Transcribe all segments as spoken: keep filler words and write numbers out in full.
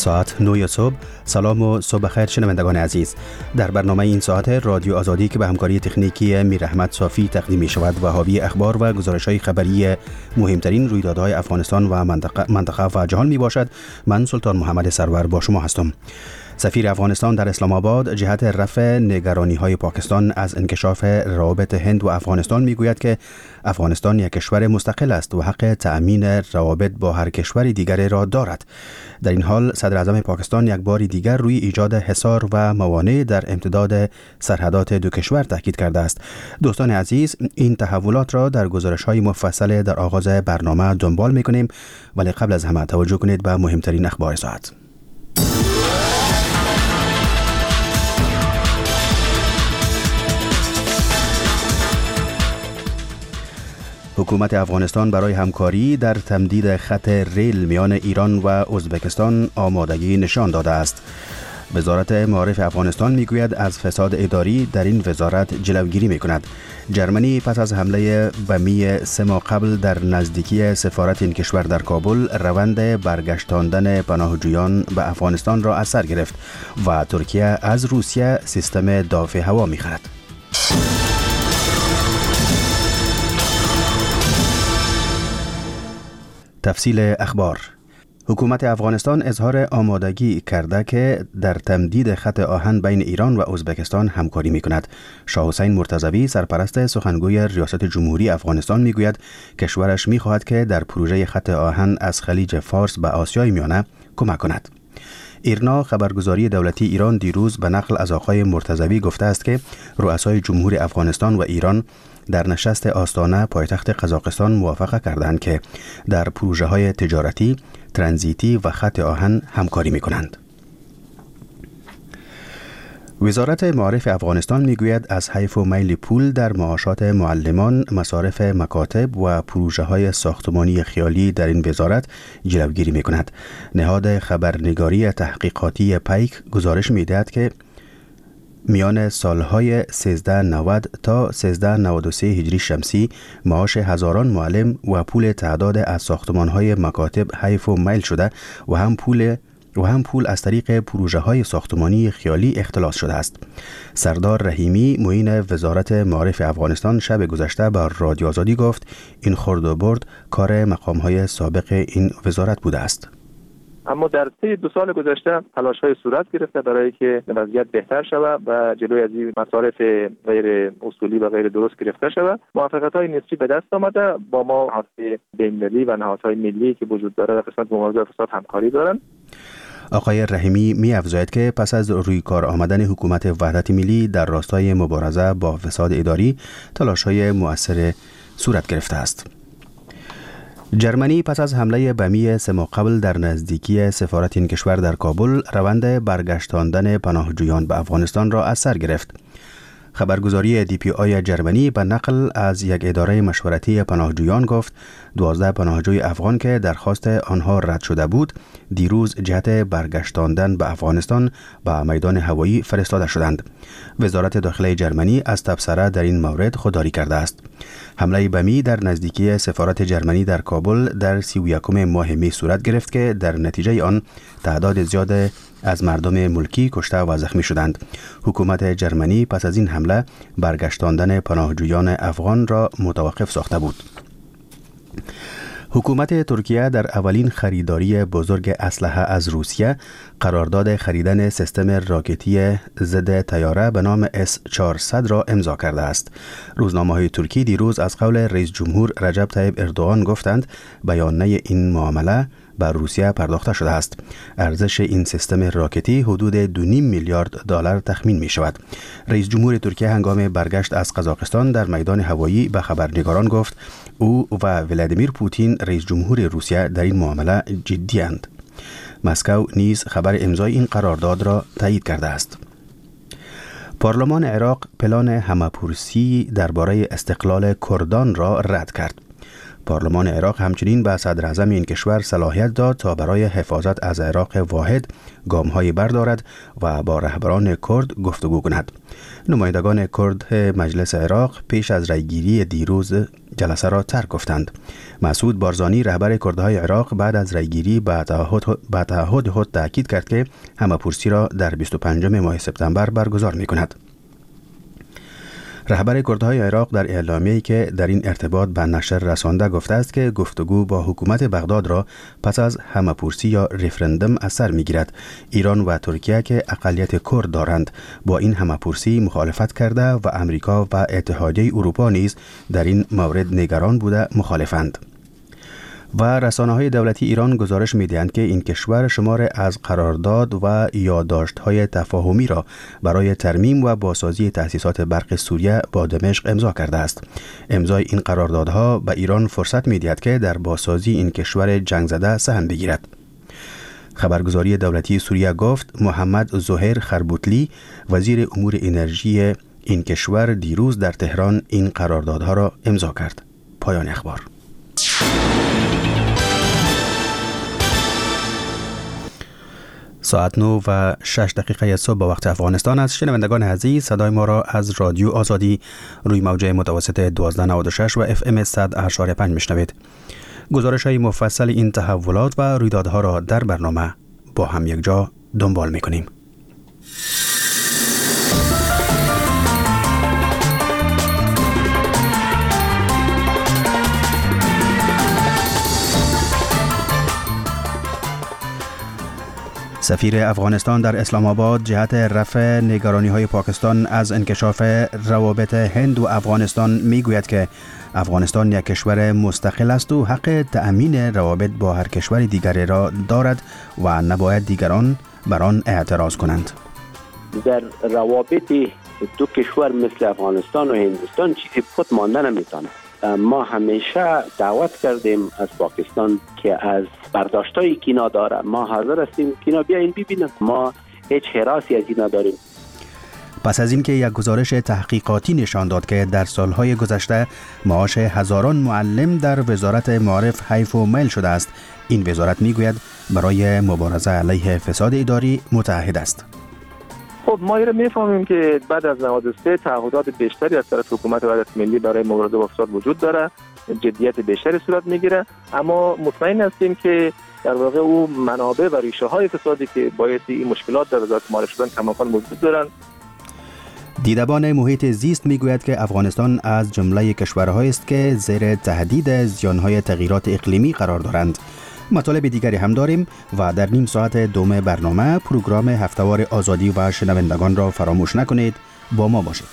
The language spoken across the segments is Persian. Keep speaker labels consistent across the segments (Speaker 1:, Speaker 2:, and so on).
Speaker 1: ساعت نه صبح. سلام و صبح خیر شنوندگان عزیز. در برنامه این ساعت رادیو آزادی که به همکاری تکنیکی میر احمد صافی تقدیم می شود و حاوی اخبار و گزارش‌های خبری مهمترین رویدادهای افغانستان و منطقه, منطقه و جهان می باشد. من سلطان محمد سرور با شما هستم. سفیر افغانستان در اسلام آباد جهت رفع نگرانی‌های پاکستان از انکشاف روابط هند و افغانستان میگوید که افغانستان یک کشور مستقل است و حق تأمین روابط با هر کشور دیگر را دارد. در این حال صدر اعظم پاکستان یک بار دیگر روی ایجاد حصار و موانع در امتداد سرحدات دو کشور تاکید کرده است. دوستان عزیز، این تحولات را در گزارش‌های مفصل در آغاز برنامه دنبال می‌کنیم، ولی قبل از همه توجه کنید به مهمترین اخبار ساعت. حکومت افغانستان برای همکاری در تمدید خط ریل میان ایران و ازبکستان آمادگی نشان داده است. وزارت معارف افغانستان میگوید از فساد اداری در این وزارت جلوگیری میکند. جرمنی پس از حمله بمی سه ماه قبل در نزدیکی سفارت این کشور در کابل روند برگشتاندن پناهجویان به افغانستان را از سر گرفت و ترکیه از روسیه سیستم دافع هوا میخرد. تفصیل اخبار. حکومت افغانستان اظهار آمادگی کرده که در تمدید خط آهن بین ایران و ازبکستان همکاری می‌کند. شاه حسین مرتضوی سرپرست سخنگوی ریاست جمهوری افغانستان میگوید کشورش می‌خواهد که در پروژه خط آهن از خلیج فارس به آسیای میانه کمک کند. ایرنا خبرگزاری دولتی ایران دیروز به نقل از آقای مرتضوی گفته است که رؤسای جمهور افغانستان و ایران در نشست آستانه پایتخت قزاقستان موافقه کردند که در پروژه‌های تجارتی، ترانزیتی و خط آهن همکاری می‌کنند. وزارت معارف افغانستان میگوید از حیف و میل پول در معاشات معلمان، مصارف مکاتب و پروژه‌های ساختمانی خیالی در این وزارت جلوگیری می‌کند. نهاد خبرنگاری تحقیقاتی پیک گزارش می‌دهد که میان سالهای سیزده نود تا سیزده نود و سه هجری شمسی معاش هزاران معلم و پول تعداد از ساختمان‌های مکاتب حیف و میل شده و هم پول و هم پول از طریق پروژه‌های ساختمانی خیالی اختلاس شده است. سردار رحیمی معین وزارت معارف افغانستان شب گذشته بر رادیو آزادی گفت این خورد و برد کار مقام‌های سابق این وزارت بوده است.
Speaker 2: اما در طی دو سال گذشته تلاش‌های صورت گرفته برای که وضعیت بهتر شود و جلوی از این مصارف غیر اصولی و غیر درست گرفته شود. موافقت‌های نسبی به دست آمده. با ما نهادهای بین‌المللی و نهادهای ملی که وجود داره در قسمت مبارزه با فساد همکاری دارند.
Speaker 1: آقای رحیمی می افزاید که پس از روی کار آمدن حکومت وحدت ملی در راستای مبارزه با فساد اداری تلاش‌های مؤثر صورت گرفته است. جرمنی پس از حمله بمی سه ماه قبل در نزدیکی سفارت این کشور در کابل روند برگشتاندن پناهجویان به افغانستان را از سر گرفت. خبرگزاری دی پی آی جرمنی به نقل از یک اداره مشورتی پناهجویان گفت دوازده پناهجوی افغان که درخواست آنها رد شده بود دیروز جهت برگشتاندن به افغانستان به میدان هوایی فرستاده شدند. وزارت داخلی جرمنی از تبصره در این مورد خودداری کرده است. حمله بمی در نزدیکی سفارت جرمنی در کابل در سی و یکم ماه می صورت گرفت که در نتیجه آن تعداد زیاد از مردم ملکی کشته و زخمی شدند. حکومت جرمنی پس از این حمله برگشتاندن پناهجویان افغان را متوقف ساخته بود. حکومت ترکیه در اولین خریداری بزرگ اسلحه از روسیه قرارداد خریدن سیستم راکتی ضد طیاره به نام اس چهارصد را امضا کرده است. روزنامه‌های ترکی دیروز از قول رئیس جمهور رجب طیب اردوغان گفتند بیانیه این معامله بر روسیه پرداخته شده است. ارزش این سیستم راکتی حدود دو و نیم میلیارد دلار تخمین می شود. رئیس جمهور ترکیه هنگام برگشت از قزاقستان در میدان هوایی به خبرنگاران گفت او و ولادیمیر پوتین رئیس جمهور روسیه در این معامله جدی اند. مسکو نیز خبر امضای این قرارداد را تایید کرده است. پارلمان عراق پلان همه‌پرسی درباره استقلال کردان را رد کرد. پارلمان عراق همچنین به صدر اعظم این کشور صلاحیت داد تا برای حفاظت از عراق واحد گام‌هایی بردارد و با رهبران کرد گفتگو کند. نمایندگان کرد مجلس عراق پیش از رأیگیری دیروز جلسه را ترک گفتند. مسعود بارزانی رهبر کردهای عراق بعد از رأیگیری به تعهد خود تاکید کرد که همه‌پرسی را در بیست و پنجم ماه سپتامبر برگزار می‌کند. رهبر کردهای عراق در اعلامیه‌ای که در این ارتباط به نشر رسانده گفته است که گفتگو با حکومت بغداد را پس از همه‌پرسی یا رفرندوم از سر می‌گیرد. ایران و ترکیه که اقلیت کرد دارند با این همه‌پرسی مخالفت کرده و امریکا و اتحادیه اروپا نیز در این مورد نگران بوده مخالفند. و رسانه‌های دولتی ایران گزارش می‌دهند که این کشور شمار از قرارداد و یادداشت‌های تفاهمی را برای ترمیم و بازسازی تأسیسات برق سوریه با دمشق امضا کرده است. امضای این قراردادها به ایران فرصت می‌دهد که در بازسازی این کشور جنگ زده سهم بگیرد. خبرگزاری دولتی سوریه گفت محمد زهیر خربوتلی وزیر امور انرژی این کشور دیروز در تهران این قراردادها را امضا کرد. پایان اخبار. ساعت نه و شش دقیقه صبح به وقت افغانستان است. شنوندگان عزیز، صدای ما را از رادیو آزادی روی موج متوسط دوازده نود و شش و اف ام صد و هشت و پنج میشنوید. گزارش های مفصل این تحولات و رویدادها را در برنامه با هم یک جا دنبال میکنیم. سفیر افغانستان در اسلام آباد جهت رفع نگرانی‌های پاکستان از انکشاف روابط هند و افغانستان میگوید که افغانستان یک کشور مستقل است و حق تأمین روابط با هر کشور دیگری را دارد و نباید دیگران بر آن اعتراض کنند.
Speaker 3: در روابط دو کشور مثل افغانستان و هندوستان چیزی پت مانده نمیتونه. ما همیشه دعوت کردیم از پاکستان که از برداشتایی که اینا داره ما حاضر هستیم که اینا بیاین ببینن. ما هیچ حراسی از اینا داریم.
Speaker 1: پس از اینکه یک گزارش تحقیقاتی نشان داد که در سالهای گذشته معاش هزاران معلم در وزارت معارف حیف و میل شده است، این وزارت میگوید برای مبارزه علیه فساد اداری متعهد است.
Speaker 2: خب ما ایره میفهمیم که بعد از نود و سه تعهدات بیشتری از طرف حکومت وحدت ملی برای مبارزه با فساد وجود داره، جدیت بیشتری صورت میگیره، اما مطمئن هستیم که در واقع او منابع و ریشه های فسادی که باعث این مشکلات در وزارت معارف شدن کماکان موجود دارند.
Speaker 1: دیدبان محیط زیست میگوید که افغانستان از جمله کشورهایی است که زیر تهدید زیانهای تغییرات اقلیمی قرار دارند. مطالب دیگری هم داریم و در نیم ساعت دوم برنامه پروگرام هفتهوار آزادی و شنوندگان را فراموش نکنید. با ما باشید.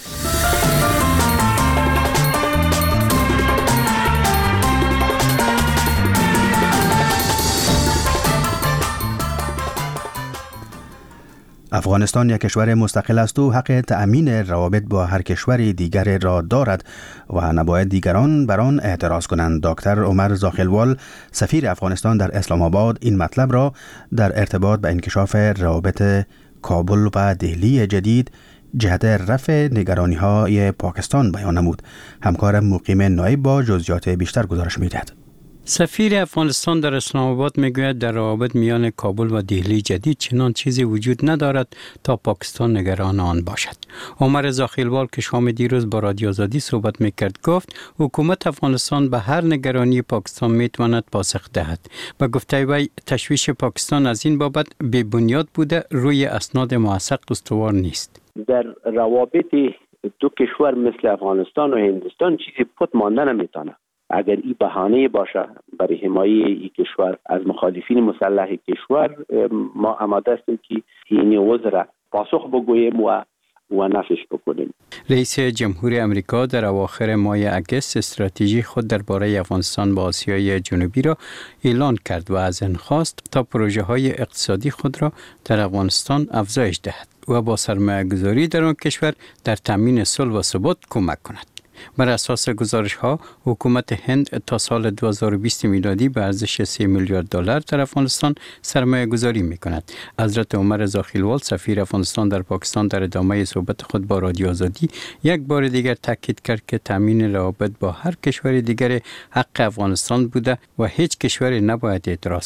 Speaker 1: افغانستان یک کشور مستقل است و حق تأمین روابط با هر کشور دیگر را دارد و نباید دیگران بر آن اعتراض کنند. دکتر عمر زاخلوال سفیر افغانستان در اسلام آباد این مطلب را در ارتباط به انکشاف روابط کابل و دهلی جدید جهت رفع نگرانی‌های پاکستان بیان نمود. همکارم مقیم نایب با جزئیات بیشتر گزارش می‌دهد.
Speaker 4: سفیر افغانستان در اسلام آباد میگوید در روابط میان کابل و دهلی جدید چنان چیزی وجود ندارد تا پاکستان نگران آن باشد. عمر زاخلوال که شام دیروز با رادیو آزادی صحبت میکرد گفت حکومت افغانستان به هر نگرانی پاکستان میتواند پاسخ دهد. با گفته وی تشویش پاکستان از این بابت بی بنیاد بوده، روی اسناد موثق استوار نیست.
Speaker 3: در روابط دو کشور مثل افغانستان و هندوستان چیزی پت مانده نمیتونه. اگر این بهانه باشه برای حمایت این کشور از مخالفین مسلح کشور، ما آماده هستیم که این عذر پاسخ بگوییم و و نفیش بکنیم.
Speaker 4: رئیس جمهور امریکا در اواخر ماه اگست استراتژی خود درباره افغانستان با آسیای جنوبی را اعلان کرد و از آن خواست تا پروژه های اقتصادی خود را در افغانستان افزایش دهد و با سرمایه‌گذاری در آن کشور در تامین صلح و ثبات کمک کند. بر اساس گزارش ها حکومت هند تا سال دو هزار و بیست میلادی به ارزش سه میلیارد دلار در افغانستان سرمایه گذاری می کند. حضرت عمر زاخلوال سفیر افغانستان در پاکستان در ادامه صحبت خود با رادیو آزادی یک بار دیگر تاکید کرد که تامین روابط با هر کشور دیگر حق افغانستان بوده و هیچ کشوری نباید اعتراض کند.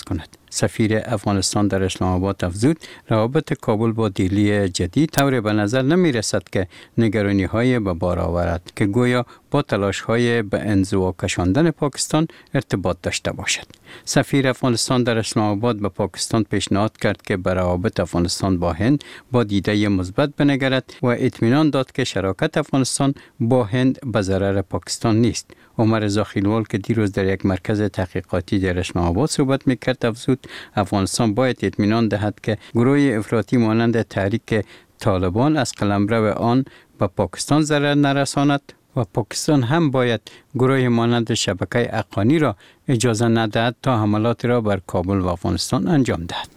Speaker 4: سفیر افغانستان در اسلام آباد افزود روابط کابل با دهلی جدید طور به نظر نمی رسد که نگرانی های به بار آورد که گویا با تلاش های به انزوا کشاندن پاکستان ارتباط داشته باشد. سفیر افغانستان در اسلام آباد به پاکستان پیشنهاد کرد که به روابط افغانستان با هند با دیده مثبت بنگرد و اطمینان داد که شراکت افغانستان با هند به ضرر پاکستان نیست. عمر رضا خیلوال که دیروز در یک مرکز تحقیقاتی در اسلام آباد صحبت میکرد افزود افغانستان باید اطمینان دهد که گروه افراطی مانند تحریک طالبان از قلمرو آن به پاکستان ضرر نرساند و پاکستان هم باید گروه مانند شبکه افغانی را اجازه ندهد تا حملات را بر کابل و افغانستان انجام دهد.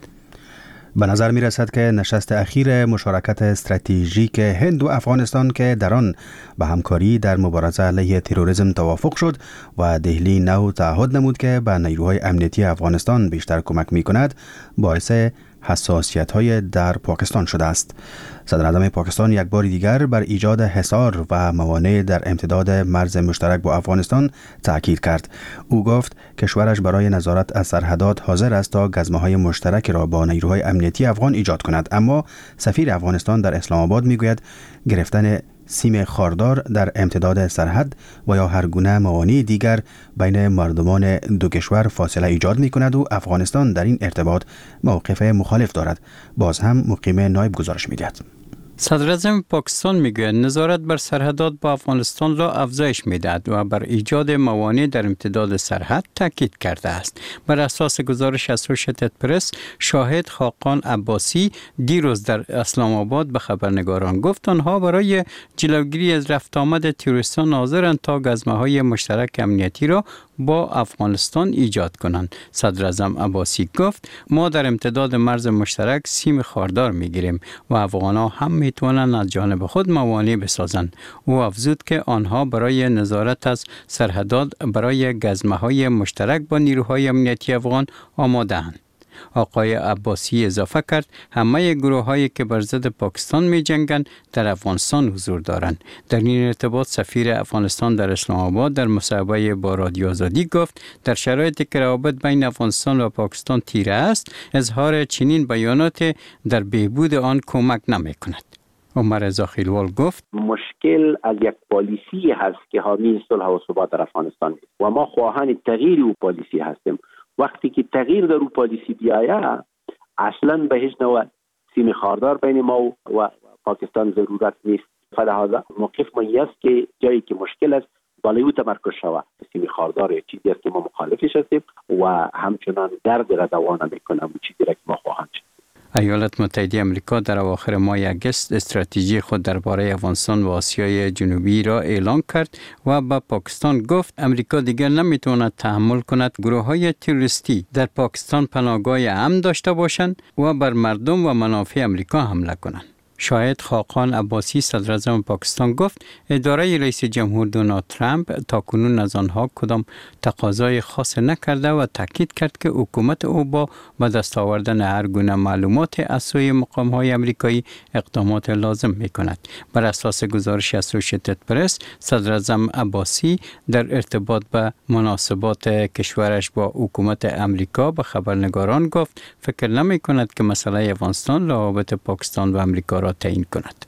Speaker 1: به نظر می رسد که نشست اخیر مشارکت استراتژیک هند و افغانستان که در آن به همکاری در مبارزه علیه تروریسم توافق شد و دهلی نو تعهد نمود که به نیروهای امنیتی افغانستان بیشتر کمک می کند باعث حساسیت های در پاکستان شده است. صدر اعظم پاکستان یک بار دیگر بر ایجاد حصار و موانع در امتداد مرز مشترک با افغانستان تاکید کرد. او گفت کشورش برای نظارت از سرحدات حاضر است تا گزمه‌های مشترک را با نیروهای امنیتی افغان ایجاد کند، اما سفیر افغانستان در اسلام آباد میگوید گرفتن سیم خاردار در امتداد سرحد و یا هر گونه موانع دیگر بین مردمان دو کشور فاصله ایجاد می کند و افغانستان در این ارتباط موقف مخالف دارد. باز هم مقیم نایب گزارش می دهد.
Speaker 4: صدر اعظم پاکستان میگوید نظارت بر سرحدات با افغانستان را افزایش میدهد و بر ایجاد موانع در امتداد سرحد تاکید کرده است. بر اساس گزارش اسوشیتد پرس، شاهد خاقان عباسی دیروز در اسلام آباد به خبرنگاران گفت آنها برای جلوگیری از رفت آمد تروریستان حاضرند تا گزمه‌های مشترک امنیتی را با افغانستان ایجاد کنند. صدر اعظم عباسی گفت ما در امتداد مرز مشترک سیم خاردار میگیریم و افغان‌ها هم میتوانند از جانب خود موانع بسازند. او افزود که آنها برای نظارت از سرحدات برای گزمه‌های مشترک با نیروهای امنیتی افغان آماده‌اند. آقای عباسی اضافه کرد همه گروه‌هایی که بر ضد پاکستان می‌جنگند در افغانستان حضور دارند. در این ارتباط سفیر افغانستان در اسلام آباد در مصاحبه با رادیو آزادی گفت در شرایطی که روابط بین افغانستان و پاکستان تیره است، اظهار چنین بیانات در بهبود آن کمک نمی‌کند. عمر رضا خیلوال گفت
Speaker 3: مشکل از یک پالیسی هست که حامی صلح و ثبات در افغانستان است و ما خواهان تغییر او پالیسی هستیم. وقتی که تغییر در او پالیسی بیاید اصلا به هیچ نوع سیم خاردار بین ما و پاکستان ضرورت نیست. فلهذا موقف ما است که جایی که مشکل است بالای او تمرکز شود. سیم خاردار چیزی است که ما مخالفش هستیم و همچنان درد را دوا نمی‌کنه و چیزی را که ما خواهند شد.
Speaker 4: ایالات متحده آمریکا در اواخر ماه اگست استراتژی خود درباره افغانستان و آسیای جنوبی را اعلام کرد و به پاکستان گفت امریکا دیگر نمیتواند تحمل کند گروه‌های تروریستی در پاکستان پناهگاه امن داشته باشند و بر مردم و منافع امریکا حمله کنند. شاهد خاقان عباسی صدر اعظم پاکستان گفت اداره رئیس جمهور دونالد ترامپ تاکنون از آنها کدام تقاضای خاص نکرده و تاکید کرد که حکومت او با به دست آوردن هر گونه معلومات از سوی مقام‌های آمریکایی اقدامات لازم می‌کند. بر اساس گزارش اسوشیتد پرس، صدر اعظم عباسی در ارتباط به مناسبات کشورش با حکومت آمریکا به خبرنگاران گفت فکر نمی‌کند که مسئله افغانستان روابط پاکستان و آمریکا را تعیین کند.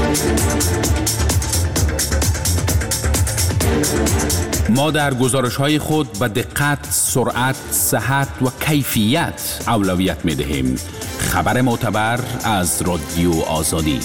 Speaker 5: ما در گزارش‌های خود به دقت، سرعت، صحت و کیفیت اولویت می‌دهیم. خبر معتبر از رادیو آزادی.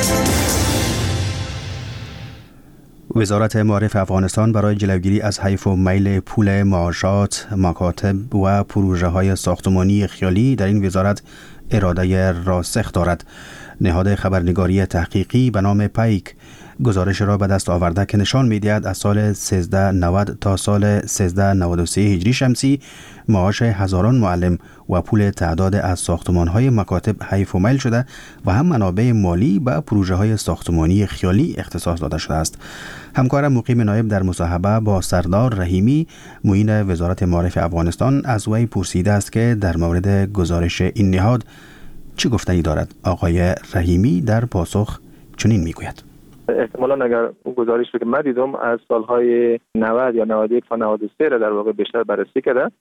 Speaker 1: وزارت معارف افغانستان برای جلوگیری از حیف و میل پول معاشات، مکاتب و پروژه‌های ساختمانی خیالی در این وزارت اراده راسخ دارد. نهاد خبرنگاری تحقیقی به نام پیک گزارش را به دست آورده که نشان می‌دهد از سال سیزده نود تا سال سیزده نود و سه هجری شمسی معاش هزاران معلم و پول تعداد از ساختمان‌های مکاتب حیف و میل شده و هم منابع مالی به پروژه‌های ساختمانی خیالی اختصاص داده شده است. همکارم مقیم نایب در مصاحبه با سردار رحیمی معین وزارت معارف افغانستان از وی پرسیده است که در مورد گزارش این نهاد چه گفتنی دارد. آقای رحیمی در پاسخ چنین میگوید:
Speaker 2: احتمالاً اگر اون گزارش رو که من دیدم از سالهای نود یا نود و یک تا نود و سه را در واقع بیشتر بررسی کرده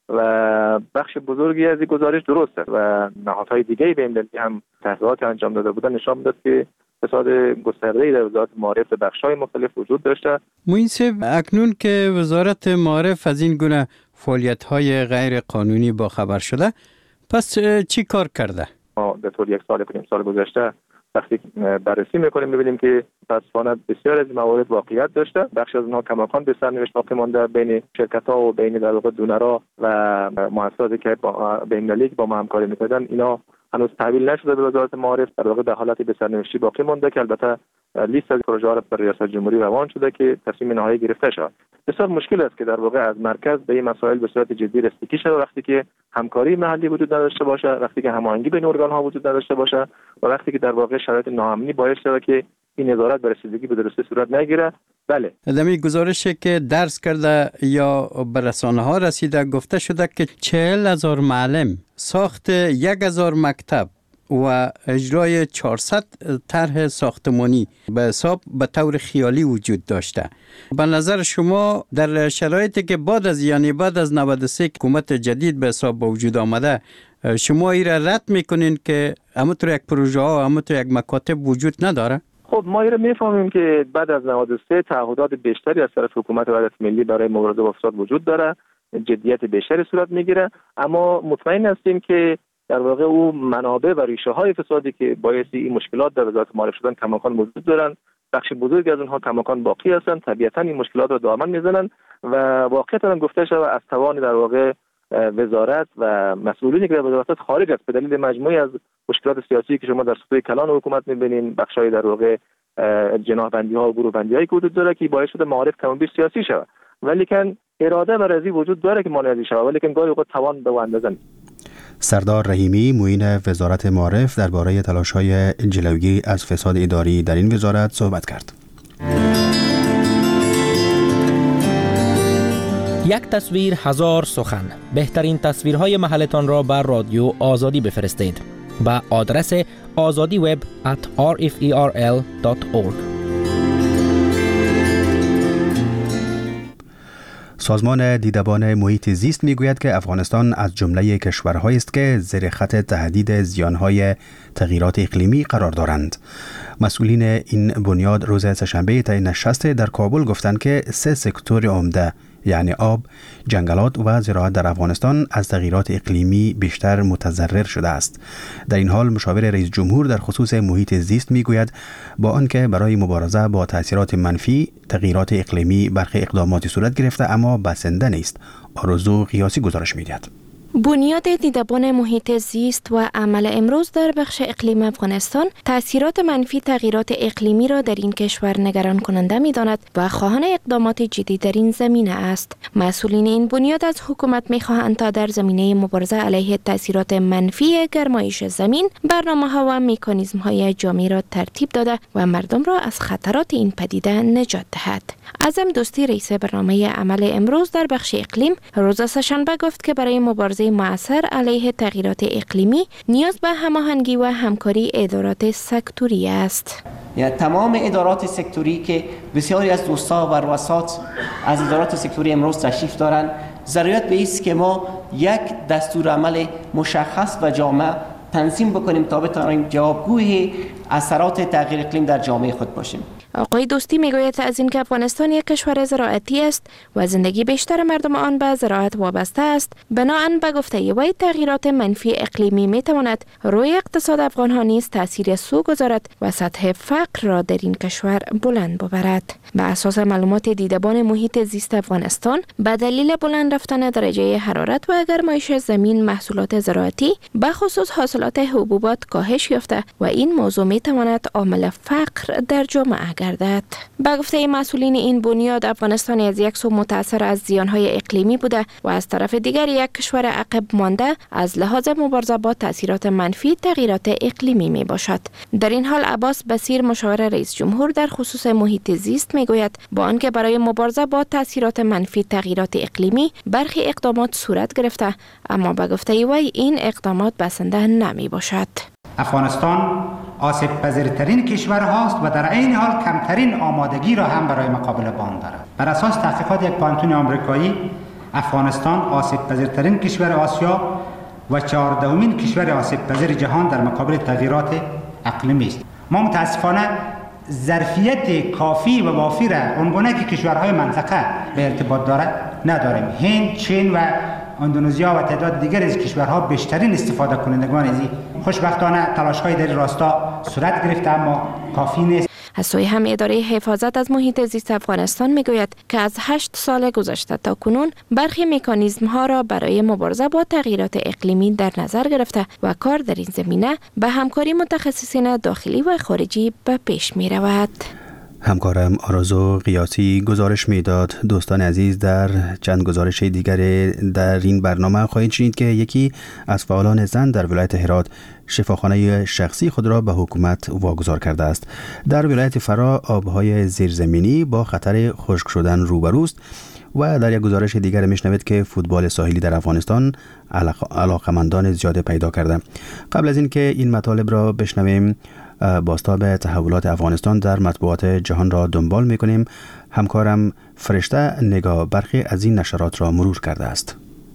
Speaker 2: و بخش بزرگی از این گزارش درسته و نهادهای دیگه‌ای به این دلیل هم تحقیقات انجام داده بودن نشان می‌داد که فساد گسترده‌ای در وزارت معارف به بخش‌های مختلف وجود داشته.
Speaker 4: معین صاحب، اکنون که وزارت معارف از این گونه فعالیت‌های غیر قانونی با خبر شده، پس چی کار کرده؟
Speaker 2: ما به طور یک سال کنیم سال گذشته وقتی بررسی میکنیم میبینیم که متاسفانه بسیار از موارد واقعیت داشته. بخشی از اونها کماکان به سرنوشت باقی مانده بین شرکت‌ها و بین در واقع دونرها و مؤسساتی که با بین‌المللی با ما همکاری میکردن، اینا هنوز تحویل نشده به وزارت معارف، در واقع در حالتی به سرنوشتی باقی مانده که البته لیست از پروژه‌ها را بر ریاست جمهوری روان شده که تصمیم نهایی گرفته شود. بسیار مشکل است که در واقع از مرکز به این مسائل به صورت جدی رسیدگی شود وقتی که همکاری محلی وجود نداشته باشه، وقتی که هماهنگی بین ارگان‌ها وجود نداشته باشه و وقتی که در واقع شرایط ناامنی باعث شده که این نظارت بر رسیدگی به درستی صورت نگیره. بله،
Speaker 4: دمی گزارشی که درس کرده یا به رسانه‌ها رسیده گفته شده که چهل هزار معلم، ساخت یک هزار مکتب و اجرای چهارصد طرح ساختمانی به حساب به طور خیالی وجود داشته. به نظر شما در شرایطی که بعد از یعنی بعد از نود و سه حکومت جدید به حساب با وجود آمده، شما این را رد میکنین که همونطور یک پروژه ها همونطور یک مکاتب وجود نداره؟
Speaker 2: خب ما این را میفهمیم که بعد از نود و سه تعهدات بیشتری از طرف حکومت وحدت ملی برای مبارزه با فساد وجود داره، جدیت بیشتری صورت میگیره، اما مطمئن هستیم که در واقع او منابع و ریشه های فسادی که باعث این مشکلات در وزارت معارف شدن کماکان وجود دارن. بخش بزرگی از اونها کماکان باقی هستند، طبیعتا این مشکلات رو دامن میزنن و واقعا هم گفته شده از توان در واقع وزارت و مسئولینی که در وزارت خارج است به دلیل مجموعی از مشکلات سیاسی که شما در سطوح کلان حکومت میبینین، بخشای در واقع جناح بندی ها و گروه بندی هایی که وجود داره که باعث شده معارف کم و بیش سیاسی شود، ولی کن اراده بر ازی وجود داره که مانعی شود، ولی کن گاهی اوقات توان به اندازه نیست.
Speaker 1: سردار رحیمی معین وزارت معارف درباره تلاش‌های جلوگیری از فساد اداری در این وزارت صحبت کرد.
Speaker 6: یک تصویر هزار سخن. بهترین تصویرهای محلتان را بر رادیو آزادی بفرستید به آدرس آزادی وب ات آر اف ای آر ال دات اورگ.
Speaker 1: سازمان دیدبان محیط زیست میگوید که افغانستان از جمله کشورهایی است که زیر خط تهدید زیانهای تغییرات اقلیمی قرار دارند. مسئولین این بنیاد روز سه‌شنبه طی نشست در کابل گفتند که سه سکتور عمده یعنی آب، جنگلات و زراعت در افغانستان از تغییرات اقلیمی بیشتر متضرر شده است. در این حال مشاور رئیس جمهور در خصوص محیط زیست میگوید با آنکه برای مبارزه با تاثیرات منفی تغییرات اقلیمی برخی اقداماتی صورت گرفته اما بسنده نیست. آرزو قیاسی گزارش می‌دهد.
Speaker 7: بنیاد دیدبان محیط زیست و عمل امروز در بخش اقلیم افغانستان تأثیرات منفی تغییرات اقلیمی را در این کشور نگران کننده می داند و خواهان اقدامات جدی در این زمینه است. مسئولین این بنیاد از حکومت می خواهند تا در زمینه مبارزه علیه تأثیرات منفی گرمایش زمین برنامه ها و مکانیزم های جامع را ترتیب داده و مردم را از خطرات این پدیده نجات دهد. اعظم دوستی رئیس برنامه عمل امروز در بخش اقلیم روز سه‌شنبه گفت که برای مبارزه مؤثر علیه تغییرات اقلیمی نیاز به هماهنگی و همکاری ادارات سکتوری است.
Speaker 8: یعنی تمام ادارات سکتوری که بسیاری از دوستا و رؤسات از ادارات سکتوری امروز تشریف دارند، ضرورت به است که ما یک دستور عمل مشخص و جامع تنظیم بکنیم تا بتوانیم جوابگوی اثرات تغییر اقلیم در جامعه خود باشیم.
Speaker 7: آقای دوستی میگوید از اینکه افغانستان یک کشور زراعتی است و زندگی بیشتر مردم آن به زراعت وابسته است، بنابراین به گفته وی تغییرات منفی اقلیمی میتواند روی اقتصاد افغانها نیز تاثیر سو گذارد و سطح فقر را در این کشور بلند ببرد. به اساس معلومات دیدبان محیط زیست افغانستان، به دلیل بلند رفتن درجه حرارت و گرمایش زمین محصولات زراعتی به خصوص حاصلات حبوبات کاهش یافته و این موضوع میتواند عامل فقر در جامعه گردد. به گفته مسئولین این بنیاد، افغانستان از یک سو متاثر از زیانهای اقلیمی بوده و از طرف دیگر یک کشور عقب مانده از لحاظ مبارزه با تاثیرات منفی تغییرات اقلیمی می باشد. در این حال عباس بصیر مشاور رئیس جمهور در خصوص محیط زیست می گوید با آنکه برای مبارزه با تاثیرات منفی تغییرات اقلیمی برخی اقدامات صورت گرفته، اما به گفته وی این اقدامات بسنده نمی باشد.
Speaker 9: افغانستان آسیب پذیرترین کشور هاست و در عین حال کمترین آمادگی را هم برای مقابله با آن دارد. بر اساس تحقیقات یک پانتون آمریکایی، افغانستان آسیب پذیرترین کشور آسیا و چهاردهمین کشور آسیب پذیر جهان در مقابل تغییرات اقلیمی است. ما متاسفانه ظرفیت کافی و وافی را اونگونه که کشورهای منطقه به ارتباط دارد نداریم. هند، چین و اندونزیا و تعداد دیگر از کشورها بیشترین استفاده کنندگان از این. خوشبختانه تلاش‌های در راستا صورت گرفته اما کافی نیست.
Speaker 7: از سوی هم اداره حفاظت از محیط زیست افغانستان میگوید که از هشت سال گذشته تا کنون برخی مکانیزم ها را برای مبارزه با تغییرات اقلیمی در نظر گرفته و کار در این زمینه به همکاری متخصصین داخلی و خارجی به پیش می رود.
Speaker 1: همکارم آرزو قیاسی گزارش میداد. دوستان عزیز، در چند گزارش دیگر در این برنامه خواهید شنید که یکی از فعالان زن در ولایت هرات شفاخانه شخصی خود را به حکومت واگذار کرده است. در ولایت فرا آبهای زیرزمینی با خطر خشک شدن روبروست و در یک گزارش دیگر میشنوید که فوتبال ساحلی در افغانستان علاقمندان زیاد پیدا کرده. قبل از این که این مطالب را بشنویم، بازتاب تحولات افغانستان در مطبوعات جهان را دنبال میکنیم. همکارم فرشته نگاه برخی از این نشرات را مرور کرده است.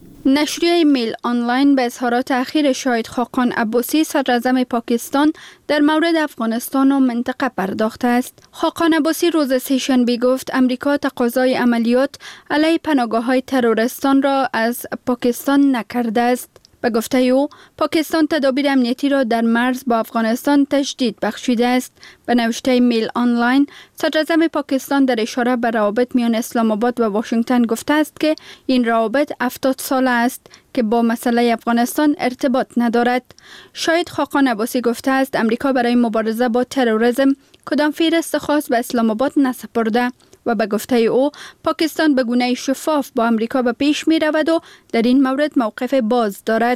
Speaker 10: نشریه میل آنلاین به اظهارات اخیر شاهد خاقان عباسی صدراعظم پاکستان در مورد افغانستان و منطقه پرداخته است. خاقان عباسی روز سه‌شنبه گفت امریکا تقاضای عملیات علیه پناهگاه‌های تروریستان را از پاکستان نکرده است. به گفته او، پاکستان تدابیر امنیتی را در مرز با افغانستان تجدید بخشیده است. به نوشته میل آنلاین، صدراعظم پاکستان در اشاره به روابط میان اسلام آباد و واشنگتن گفته است که این روابط هفتاد ساله است که با مسئله افغانستان ارتباط ندارد. شاهد خاقان عباسی گفته است امریکا برای مبارزه با تروریسم کدام فهرست خاص به اسلام آباد نسپرده و به گفته او پاکستان به گونه شفاف با امریکا به پیش می رود و در این مورد موقف باز دارد.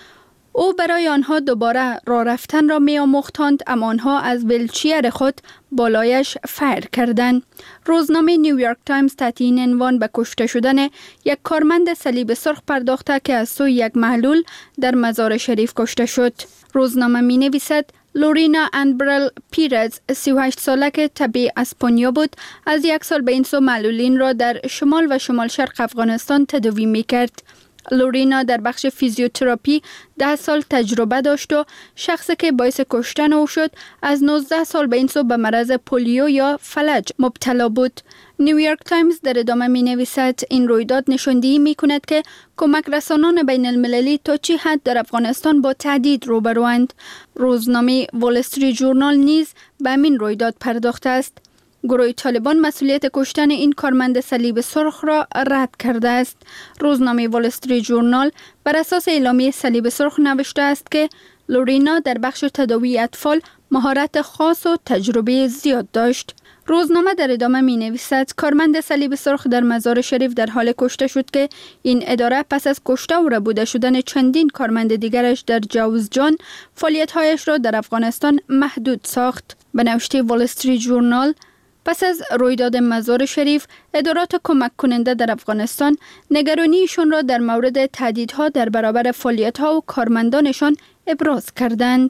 Speaker 10: او برای آنها دوباره راه رفتن را می آموختند، اما آنها از ویلچیر خود بالایش فیر کردند. روزنامه نیویورک تایمز تحت این عنوان به کشته شدن یک کارمند صلیب سرخ پرداخته که از سوی یک محلول در مزار شریف کشته شد. روزنامه می نویسد لورینا انبرل پیرز، سی و هشت ساله که طبیعی اسپانیا بود، از یک سال به این سو معلولین را در شمال و شمال شرق افغانستان تداوی می کرد. لورینا در بخش فیزیوتراپی ده سال تجربه داشت و شخصی که باعث کشتن او شد از نوزده سال به این سو به مرض پولیو یا فلج مبتلا بود. نیویورک تایمز در ادامه می نویسد این رویداد نشاندهی می کند که کمک رسانان بین المللی تا چه حد در افغانستان با تهدید روبروند. روزنامه وال استریت ژورنال نیز به همین رویداد پرداخته است. گروه طالبان مسئولیت کشتن این کارمند صلیب سرخ را رد کرده است. روزنامه وال استریت ژورنال بر اساس اعلامیه صلیب سرخ نوشته است که لورینا در بخش تداوی اطفال مهارت خاص و تجربه زیاد داشت. روزنامه در ادامه می نویسد کارمند صلیب سرخ در مزار شریف در حال کشته شد که این اداره پس از کشته و ربوده شدن چندین کارمند دیگرش در جوزجان فعالیت‌هایش را در افغانستان محدود ساخت. به نوشته وال استریت ژورنال، پس از رویداد مزار شریف، ادارات کمک کننده در افغانستان نگرانیشان را در مورد تهدیدها در برابر فعالیت‌ها و کارمندانشان ابراز کردند.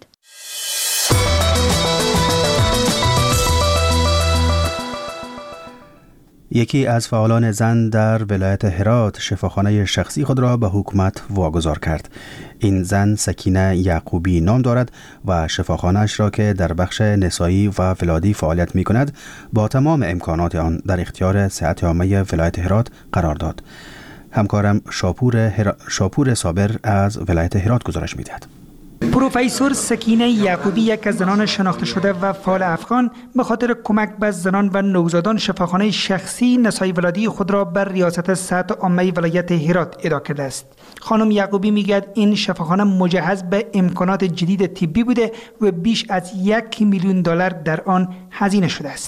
Speaker 1: یکی از فعالان زن در ولایت هرات شفاخانه شخصی خود را به حکومت واگذار کرد. این زن سکینه یعقوبی نام دارد و شفاخانه‌اش را که در بخش نسایی و ولادی فعالیت می کند با تمام امکانات آن در اختیار صحت عامه ولایت هرات قرار داد. همکارم شاپور, هر... شاپور صابر از ولایت هرات گزارش می دهد.
Speaker 11: پروفسور سکینه یعقوبی، یک از زنان شناخته شده و فعال افغان، به خاطر کمک به زنان و نوزادان شفاخانه شخصی نسایی ولادی خود را بر ریاست صحت عامه ولایت هرات اداره کرده است. خانم یعقوبی میگوید این شفاخانه مجهز به امکانات جدید طبی بوده و بیش از یک میلیون دلار در آن هزینه شده است.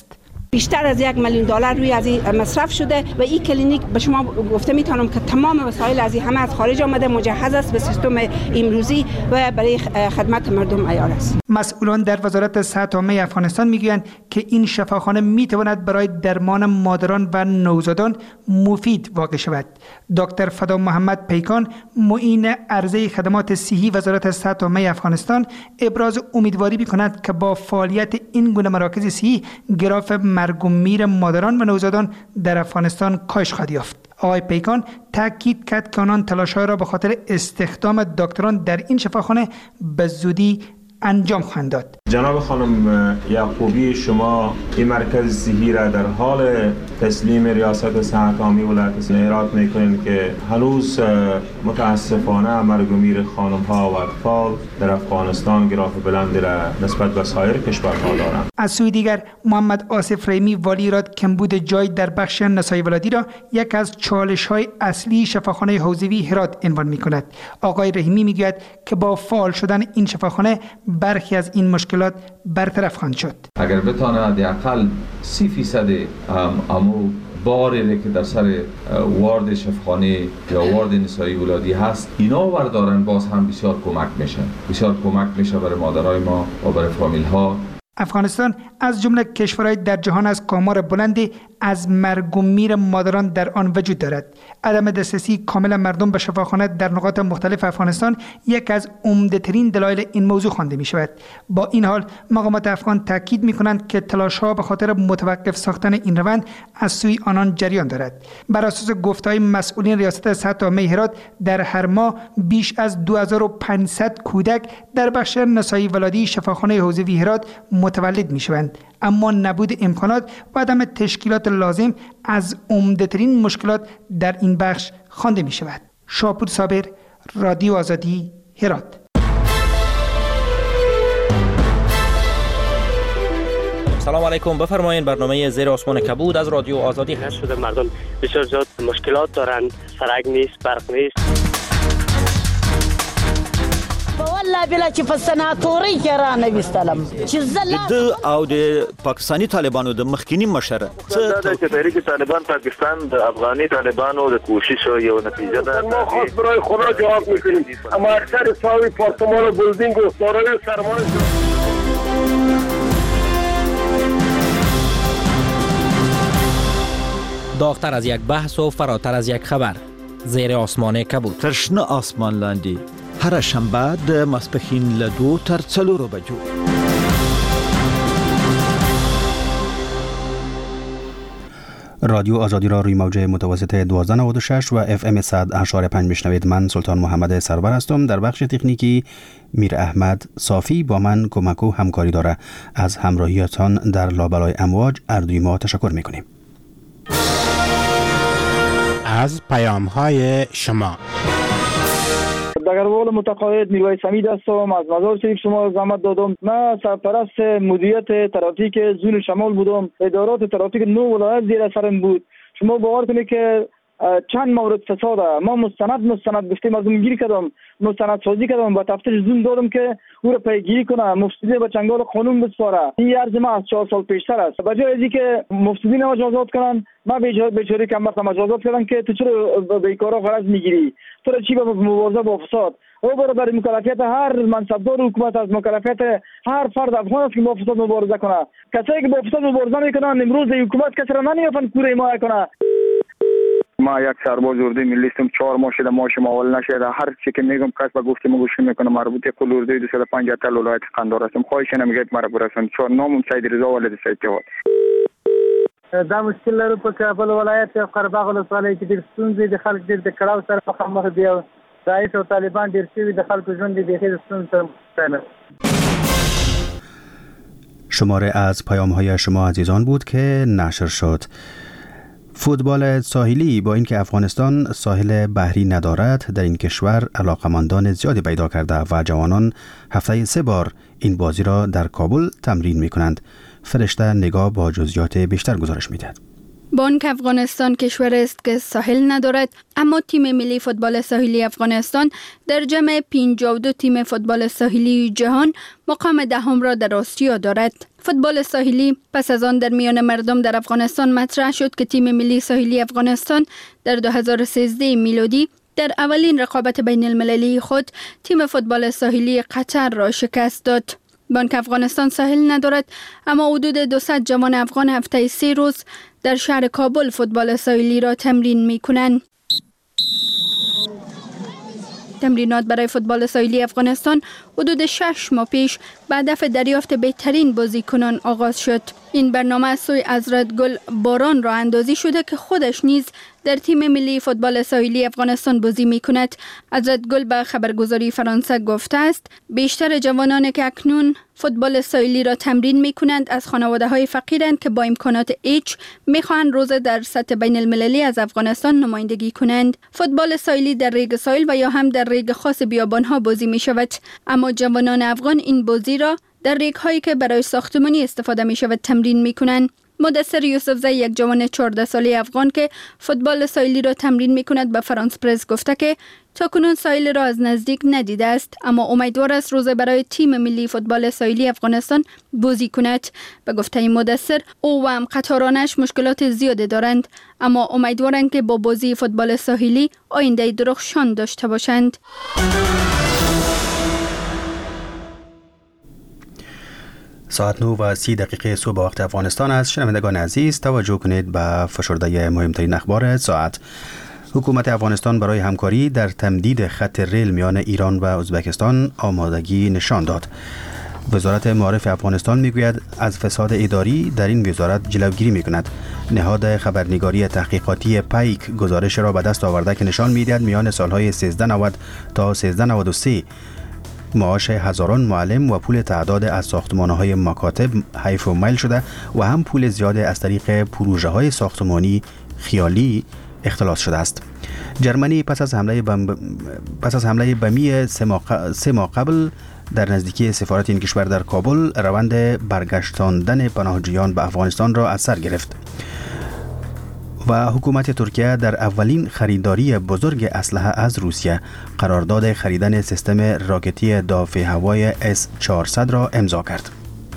Speaker 12: بیشتر از یک میلیون دلار روی از این مصرف شده و این کلینیک به شما گفته میتونم که تمام وسایل از همه از خارج آمده، مجهز است به سیستم امروزی و برای خدمت مردم عیار است.
Speaker 11: مسئولان در وزارت صحت عامه افغانستان میگویند که این شفاخانه میتواند برای درمان مادران و نوزادان مفید واقع شود. دکتر فدا محمد پیکان، معین عرضه خدمات صحی وزارت صحت عامه افغانستان، ابراز امیدواری می‌کند که با فعالیت این گونه مراکز صحی گراف مرگ و میر مادران و نوزادان در افغانستان کاهش خواهد یافت. آقای پیکان تاکید کرد که آنان تلاش‌های را به خاطر استخدام دکتران در این شفاخانه به زودی انجام خواهند داد.
Speaker 13: جناب خانم یعقوبی، شما این مرکز صحی را در حال تسلیم ریاست صحت عامه ولایت هرات میکنید که هنوز متاسفانه مرگ و میر خانم ها و اطفال در افغانستان گراف بلندی را نسبت به سایر کشورها دارند.
Speaker 11: از سوی دیگر محمد آصف رحیمی والی راد کمبود جای در بخش نسای ولادی را یک از چالش‌های اصلی شفاخانه حوزوی هرات عنوان می‌کند. آقای رحیمی میگوید که با فعال شدن این شفاخانه برخی از این مشکلات برطرف خواهند شد.
Speaker 14: اگر بتانه حداقل سی فیصد امو باری که در سر وارد شفاخانه یا وارد نسایی ولادی هست اینا وردارن، باز هم بسیار کمک میشه بسیار کمک میشه برای مادرای ما و برای فامیل ها.
Speaker 11: افغانستان از جمله کشورهای در جهان از کامار بلندی از مرگ و میر مادران در آن وجود دارد. عدم دسترسی کامل مردم به شفاخانه در نقاط مختلف افغانستان یک از عمده‌ترین دلایل این موضوع خوانده می شود. با این حال مقامات افغان تاکید می کنند که تلاش‌ها به خاطر متوقف ساختن این روند از سوی آنان جریان دارد. بر اساس گفته‌های مسئولین ریاست صحت عامه هرات در هر ماه بیش از دو هزار و پانصد کودک در بخش نسایی ولادی شفاخانه حوزوی هرات متولد می شوند، اما نبود امکانات و عدم تشکیلات لازم از عمده‌ترین مشکلات در این بخش خوانده می شود. شاپور صابر، رادیو آزادی، هرات.
Speaker 6: سلام علیکم، بفرمایید. برنامه زیر آسمان کبود از رادیو آزادی
Speaker 15: هست. شده مردم بسیار زیاد مشکلات دارن، سرک نیست، برق نیست.
Speaker 16: والله بلا چې په سناتوري کې را نوستلم چې زله
Speaker 17: د او د پاکستانی طالبانو د مخکینی مشر
Speaker 2: څه د تحریک طالبان پاکستان د افغاني طالبانو د کوشش یو نتیجه ده.
Speaker 18: ما خاص برای خدا جواب میکنیم، اما اکثر ساوی پارتمان و بلدینگ و دارای سرمایه
Speaker 6: داغتر از یک بحث و فراتر از یک خبر، زیر آسمان کبود.
Speaker 17: ترشنه آسمان لاندی هر شنبه د ماسپښین له دو تر څلورو بجو.
Speaker 1: رادیو آزادی را روی موج متوسط دوازده نود و شش و اف ام صد اشاره پنج میشنوید. من سلطان محمد سرور هستم. در بخش تکنیکی میر احمد صافی با من کمک و همکاری داره. از همراهیتان در لابلای امواج اردوی ما تشکر میکنیم.
Speaker 19: از پیام های شما
Speaker 20: دگربال متقاعد میرواعی حمید هستم. از مزار شریف شما زحمت دادم. من سرپرست مدیریت ترافیک زون شمال بودم. ادارات ترافیک نو ولایت زیر سرم بود. شما باور کنید که چند مورد فساد ما مستند مستند گفتیم مردم گیری کردم، مستند سازی کردم، با تفتیش زون دادم که او را پیگیری کنه، مفسدین به چنگال قانون بسپاره. این عرض ما از چهار سال پیشتر است. به جای اینکه مفسدین مجازات کنن، ما بیچاره کم وقت مجازات کردن که تو چرا بیکارا غرض میگیری، تو چی به مبارزه با فساد. او برای مکلفیت هر منصبدار حکومت از مکلفیت هر فرد افغان است که با فساد مبارزه کنه. کسایی که با فساد مبارزه میکنن امروز حکومت کسی را نمیافن کوره ما کنه.
Speaker 21: ما یک سرباز اردوی ملی هستم. چهار ماه شده ماشم اول نشده. هر چی که میگم کس به گفتم گوش میکنه. مربوط به قل اردوی دویست و پنجاه تل ولایت قندهار هستم. خواهش نمیگه مرا برسون. چهار نامم سید رضا ولد سید جواد.
Speaker 22: دا مشکل لرو په کابل ولایت او قرباغ ولسوالۍ کې ډېر ستونزې د خلک ډېر د کړاو سره مخامخ دي او داعش او طالبان ډېر شوي د خلکو ژوند د بېخي د ستونزو سره مخ
Speaker 1: شماره از پیام‌های شما عزیزان بود که نشر شد. فوتبال ساحلی با اینکه افغانستان ساحل بحری ندارد در این کشور علاقمندان زیادی پیدا کرده و جوانان هفته سه بار این بازی را در کابل تمرین می کنند. فرشته نگاه با جزئیات بیشتر گزارش می‌دهد.
Speaker 10: بانک افغانستان کشور است که ساحل ندارد، اما تیم ملی فوتبال ساحلی افغانستان در جمع پنجاه و دو تیم فوتبال ساحلی جهان مقام دهم را در آسیا دارد. فوتبال ساحلی پس از آن در میان مردم در افغانستان مطرح شد که تیم ملی ساحلی افغانستان در دو هزار و سیزده میلادی در اولین رقابت بین المللی خود تیم فوتبال ساحلی قطر را شکست داد. بانک افغانستان ساحل ندارد، اما حدود دویست جوان افغان هفته سه روز در شهر کابل فوتبال ساحلی را تمرین می کنند. تمرینات برای فوتبال ساحلی افغانستان حدود شش ماه پیش با هدف دریافت بهترین بازیکنان آغاز شد. این برنامه از سوی حضرت گل باران راه اندازی شده که خودش نیز در تیم ملی فوتبال ساحلی افغانستان بازی می کند. حضرت گل به خبرگزاری فرانسه گفته است بیشتر جوانانی که اکنون فوتبال ساحلی را تمرین می کنند از خانواده های فقیرند که با امکانات هیچ می خواهند روز در سطح بین المللی از افغانستان نمایندگی کنند. فوتبال ساحلی در ریگ ساحل و یا هم در ریگ خاص بیابان ها بازی می شود، اما جوانان افغان این بازی را در ریگ هایی که برای ساختمانی استفاده می شود تمرین می کنند. مدثر یوسفزی، یک جوان چهارده ساله افغان که فوتبال ساحلی را تمرین می کند، به فرانس پرس گفته که تاکنون ساحل را از نزدیک ندیده است، اما امیدوار است روز برای تیم ملی فوتبال ساحلی افغانستان بازی کند. به گفته مدثر، او و همقطارانش مشکلات زیاده دارند، اما امیدوارند که با بازی فوتبال ساحلی آینده درخشان داشته باشند.
Speaker 1: ساعت نه و سی دقیقه صبح وقت افغانستان است. شنوندگان عزیز، توجه کنید به فشرده مهمترین اخبار ساعت. حکومت افغانستان برای همکاری در تمدید خط ریل میان ایران و ازبکستان آمادگی نشان داد. وزارت معارف افغانستان میگوید از فساد اداری در این وزارت جلوگیری میکند. نهاد خبرنگاری تحقیقاتی پیک گزارش را به دست آورده که نشان میدهد میان سالهای سیزده نود تا سیزده نود و سه معاش هزاران معلم و پول تعداد از ساختمان‌های مکاتب حیف و میل شده و هم پول زیاد از طریق پروژه‌های ساختمانی خیالی اختلاس شده است. جرمنی پس از حمله بم... پس از حمله بمی سه ماه قبل در نزدیکی سفارت این کشور در کابل روند برگشتاندن پناهجویان به افغانستان را از سر گرفت و حکومت ترکیه در اولین خریداری بزرگ اسلحه از روسیه قرارداد خریدن سیستم راکتی دافع هوای اس چهارصد را امضا کرد.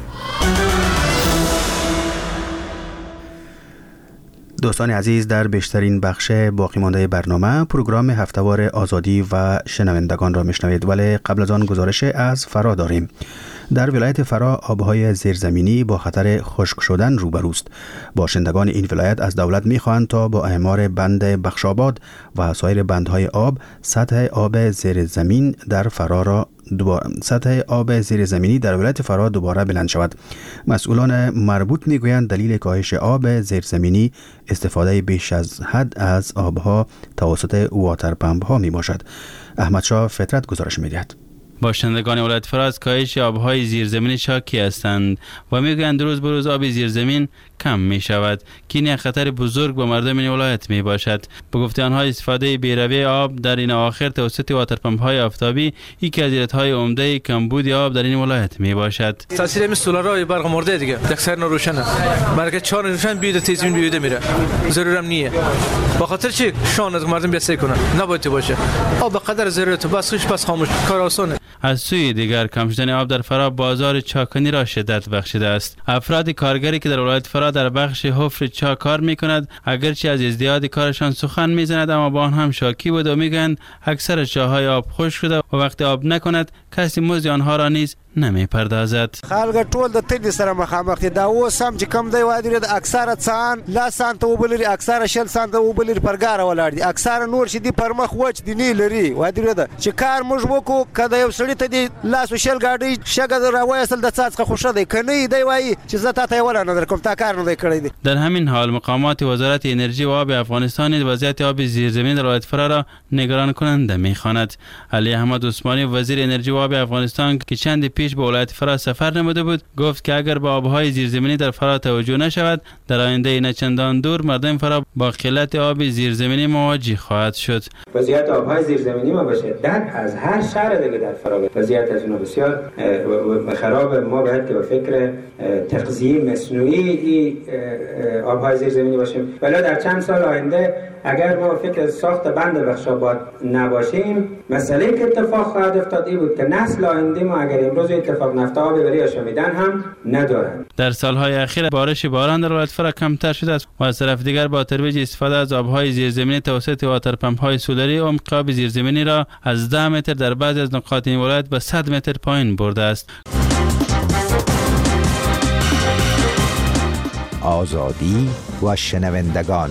Speaker 1: دوستان عزیز، در بیشترین بخش باقی مانده برنامه پروگرام هفتهوار آزادی و شنوندگان را میشنوید، ولی قبل از آن گزارش از فرا داریم. در ولایت فرا آبهای زیرزمینی با خطر خشک شدن روبروست. باشندگان این ولایت از دولت می‌خواهند تا با اعمار بند بخشاباد و سایر بندهای آب سطح آب زیرزمین در فرا را دوباره سطح آب زیرزمینی در ولایت فرا دوباره بلند شود. مسئولان مربوط میگویند دلیل کاهش آب زیرزمینی استفاده بیش از حد از آبها توسط واتر پمپ ها می باشد. احمد شاه فطرت گزارش می‌دهد.
Speaker 3: باشندگان ولایت فرا از کاهش آبهای زیرزمینی شاکی هستند و میگویند روز به روز آب زیرزمین کم می شود که این خطر بزرگ با مردم این ولایت می باشد. به گفته آنها استفاده بی‌روی آب در این اواخر توسط واتر پمپ های آفتابی یکی از علتهای عمده کمبود آب در این ولایت می باشد.
Speaker 5: تاثیر این سولارهای برق مرده دیگه اکثر روشنه، برای چهار روشن بیوده تیزین بیوده میره، ضرورم نیه. با خاطر چی شان از مردم بیسته کنه نباید باشه. آب به قدر ضرورت بس خوش بس خاموش کار آسونه.
Speaker 3: از سوی دیگر کم شدن آب در فرا بازار چاکنی را شدت بخشیده است. افراد کارگری که در ولایت فرا در بخش حفر چا کار می کند اگرچه از ازدیاد کارشان سخن می زند، اما با آن هم شاکی بود و میگویند اکثر چاهای آب خشک شده و وقتی آب نکند کسی مزد آنها را نیز نمی پردازد.
Speaker 23: خلک ټول د تل سره مخامخ دي. دا اوس هم چې کم دی وادي د اکثره څان لا سانته وبلري اکثره شل سانته وبلري پرګار ولاړ دي. اکثره نور چې دی پرمخ وچ دي نه لري وادي د چې کار موږ وکړو کله یو سړی ته دی لاس وشل گاډي شګه راوایسل د څاڅخه خوشه دی کني دی وایي چې زه ته ولا نه درکوم تا کار نه کړی دی.
Speaker 3: در همین حال مقامات وزارت انرژی و آب افغانستان وضعیت آب زیرزمین در ولایت فرا را نگران کننده می‌خواند. علی احمد عثمانی وزیر انرژی و آب افغانستان که چند پیش به ولایت فرا سفر نموده بود گفت که اگر به آبهای زیرزمینی در فرا توجه نشود در آینده نه چندان دور مردم فرا با قلت آب زیرزمینی مواجه خواهد شد.
Speaker 24: وضعیت آبهای زیرزمینی ما به شدت از هر شهر دیگه در فرا وضعیت از اون بسیار خراب. ما باید که به فکر تغذیه مصنوعی آبهای زیرزمینی باشیم. ولی در چند سال آینده اگر ما فکر ساخت بند بخشاباد نباشیم، مسئله که اتفاق خواهد افتاد این بود که نسل آینده ما اگر امروز اتفاق نفته آب برای آشامیدن هم ندارند.
Speaker 3: در سالهای اخیر بارش باران در ولایت فرا کمتر شده است و از طرف دیگر با ترویج استفاده از آبهای زیرزمینی توسط واتر پمپ های سولری عمق آب زیرزمینی را از ده متر در بعضی از نقاط این ولایت به صد متر پایین برده است.
Speaker 4: آزادی و شنوندگان.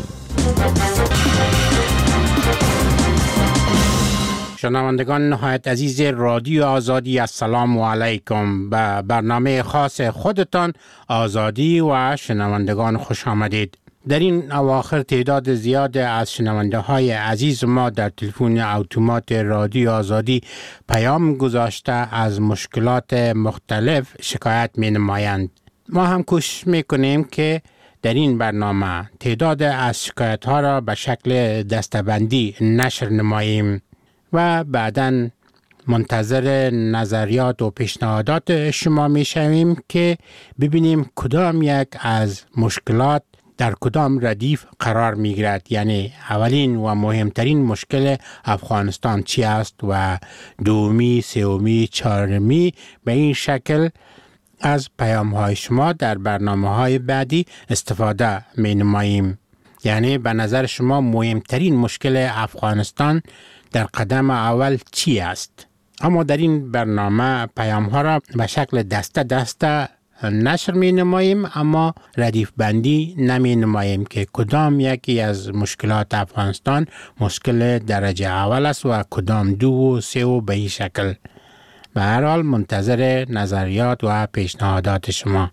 Speaker 19: شنوندگان نهایت عزیز رادیو آزادی، السلام علیکم. به برنامه خاص خودتان آزادی و شنوندگان خوش آمدید. در این اواخر تعداد زیاد از شنونده های عزیز ما در تلفن اتومات رادیو آزادی پیام گذاشته از مشکلات مختلف شکایت می نمایند. ما هم کوشش می کنیم که در این برنامه تعداد از شکایت ها را به شکل دستبندی نشر نماییم و بعداً منتظر نظریات و پیشنهادات شما می شویم که ببینیم کدام یک از مشکلات در کدام ردیف قرار می گیرد. یعنی اولین و مهمترین مشکل افغانستان چی است و دومی، سومی، چهارمی. به این شکل از پیام های شما در برنامه های بعدی استفاده می نماییم. یعنی به نظر شما مهمترین مشکل افغانستان در قدم اول چی است؟ اما در این برنامه پیام ها را به شکل دسته دسته نشر می نماییم، اما ردیف بندی نمی نماییم که کدام یکی از مشکلات افغانستان مشکل درجه اول است و کدام دو و سه و به این شکل. به هر حال منتظر نظریات و پیشنهادات شما.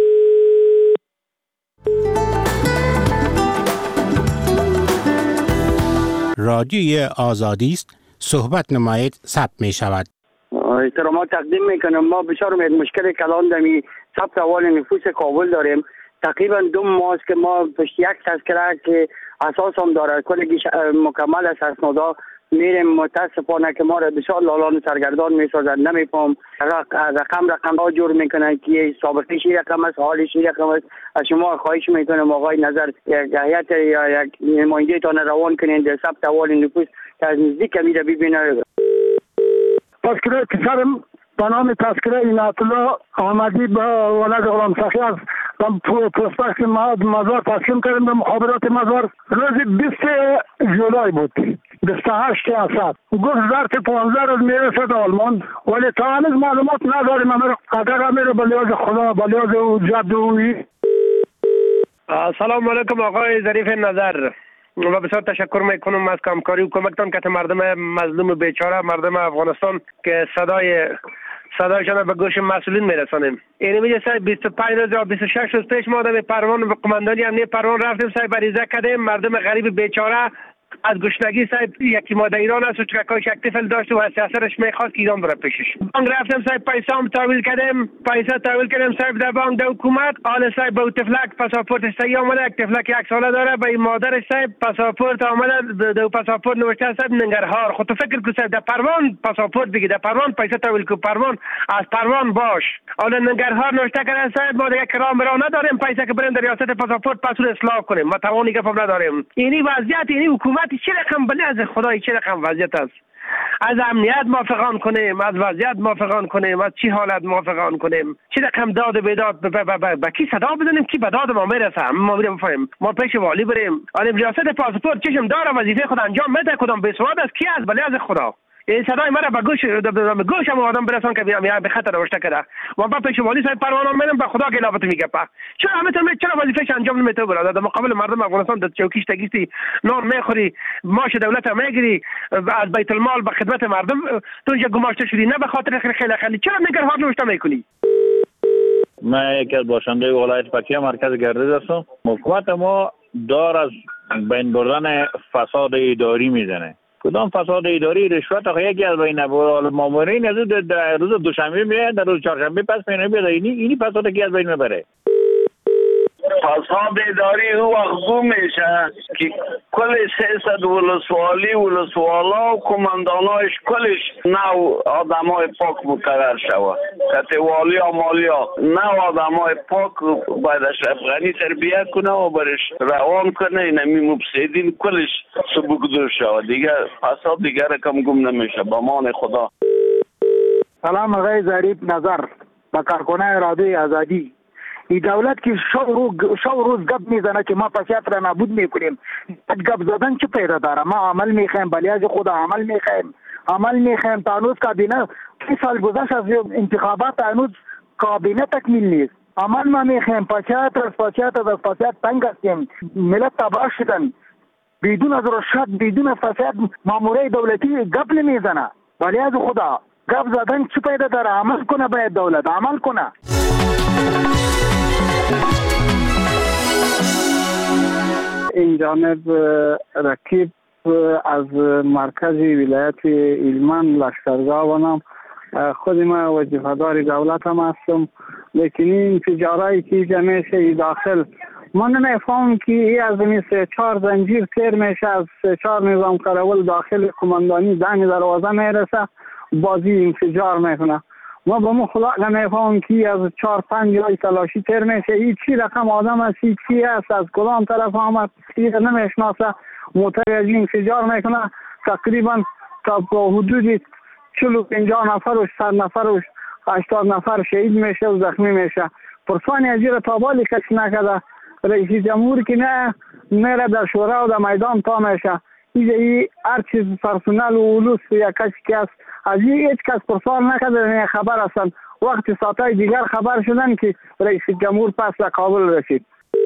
Speaker 19: رادیوی آزادی است، صحبت نمایید، ثبت می شود.
Speaker 20: احترامات تقدیم میکنم. ما بسیار یک مشکل کلان دمی ثبت احوال نفوس کابل داریم. تقریبا دو ماه است که ما پشت یک تذکره که اساس هم داره کلگیش مکمل است اسنادا میریم. متاسفانه که ما را بسیار لالان سرگردان میسازد. نمیفهم رقم رقم ها جور میکنن که سابقه شی رقم است، حال شی رقم است. از شما خواهش میکنم آقای نظر یک هیئت یا یک نماینده تان روان کنین در ثبت احوال نفوس که از نزدیک میره ببینه.
Speaker 18: تذکره پسرم به نام تذکره عنایت الله احمدی به ولد غلام سخی است. پروسپکت مزار تسلیم کردیم به مخابرات مزار. روز بیست جولای بود، بیست و هشت اسد. گفت ظرف پانزده روز میرسد آلمان، ولی تا هنوز معلومات نداریم. اگر میره به لحاظ خدا، به لحاظ جد اوی.
Speaker 7: سلام علیکم آقای ظریف نظر. و بسیار تشکر میکنم از همکاری و کمکتان که مردم مظلوم بیچاره، مردم افغانستان که صدای صدایشان به گوش مسئولین میرسانیم. این میگه صاحب بیست و پنج روز یا بیست و شش روز پیش ما در پروان به قماندانی امنیت پروان رفتیم صاحب بریزه کردیم. مردم غریب بیچاره از گشنگی صاحب یکی ماده ایران است و چکاکاش یک طفل داشت و از سیاستش میخواست که ایران بره پیشش. بانک رفتم صاحب پیسه هم تحویل کردیم، پیسه تحویل کردیم صاحب در بانک در حکومت. حال صاحب به طفلک پاسپورتش صحیح آمده، یک طفلک یک ساله داره، به مادرش صاحب پاسپورت آمده، در پاسپورت نوشته صاحب ننگرهار. خود تو فکر کن صاحب در پروان پاسپورت بگی، در پروان پیسه تحویل کو، پروان از پروان باش. حالا ننگرهار نوشته کردن صاحب ما دیگه کرام را نداریم، پیسه که بریم در ریاست پاسپورت پاسپورت اصلاح کنیم، ما توانی گفتم نداریم. اینی وضعیت، اینی حکومت چه رقم بله از خدای چه رقم وضعیت است. از امنیت موافقان کنیم، از وضعیت موافقان کنیم، از چی حالت موافقان کنیم، چه رقم داد و بیداد به کی صدا بزنیم کی به داد ما میرسه. ما میریم بفهمیم، ما پیش والی بریم، عالم ریاست پاسپورت چشم داره وظیفه خود انجام میده، کدام بیسواد است کی است بله از خدا. این صدای مرا به گوش به گوشم آدم برسان که بیا به خطر روشته کرده. و با پیش والی صاحب پروانه میرم به خدا گلابت میگه پا چرا همتون چرا وظیفهش انجام نمیده برادر؟ در مقابل مردم افغانستان در چوکیش تگیستی نان میخوری، ماش دولت میگیری، از بیت المال به خدمت مردم تو اینجا گماشته شدی، نه به خاطر خیلی خیلی خیلی چرا نگرهار نوشته میکنی؟
Speaker 8: من یکی از باشنده ولایت پکتیا مرکز گردش هستم. حکومت ما دار از بین بردن فساد اداری میزنه. کدام فساد اداری؟ رشوت آخه یکی از بین مامورین از در روز دوشنبه میاد، در روز چهارشنبه پس میاد بیاد. اینی اینی فساد کی از بین میبره؟
Speaker 9: فساد اداری او وقت گم میشه که کل سیصد ولسوالی ولسوالا و کماندانایش کلش نو آدمای پاک مقرر شود. کتی والی ها مالی ها نو آدمای پاک باید اشرف غنی تربیت کنه و برش روان کنه. اینمی مفسدین کلش سبکدور شود. دیگه فساد دیگه رقم گم نمیشه با مان خدا.
Speaker 12: سلام آقای ظریف نظر با کارکنان رادیوی آزادی. این دولت که شو روز شو روز گپ میزنه که ما پسیات را نابود میکنیم. گپ زدن چه پیدا داره؟ ما عمل میخوایم، بلیاج خدا عمل میخوایم، عمل میخوایم. تا هنوز کابینه سی سال گذشت از انتخابات، هنوز کابینه تکمیل نیست. عمل ما میخوایم. پسیات از پسیات از پسیات تنگ هستیم. ملت تباه شدن بدون از رشد، بدون از فساد. مامورای دولتی گپ نمیزنه. بلیاج خدا گپ زدن چه پیدا داره؟ عمل کنه، باید دولت عمل کنه. این جانب رکیب از مرکز ولایت ایلمان لشکرگاه ونم. خود ما وظیفه‌دار دولت هم هستم، لیکن این تجارایی که جمعیشه داخل من نمیفهم که این از این سه چهار زنجیر سیر میشه، از سه چهار نظام کارول داخل کماندانی دنگ دروازه میرسه، بازی انفجار میکنه. ما با ما خدا نمیفهم که از چهار پنج جای تلاشی تر میشه. این چی رقم آدم است، این چی است، از کدام طرف آمد، این نمیشناسه. موتر از این انفجار میکنه. تقریبا تا با حدود چهل و پنجاه نفر و صد نفر و هشتاد نفر شهید میشه و زخمی میشه. پرسانی از این تابالی کسی نکرده. رئیس جمهور که نه میره در شورا و در میدان تا میشه. این هر چیز پرسنل و اولوس یا کسی که است از این هیچ کس پرسان نکرده، خبر هستن. وقتی ساعتهای دیگر خبر شدن که رئیس جمهور پس به کابل رسید.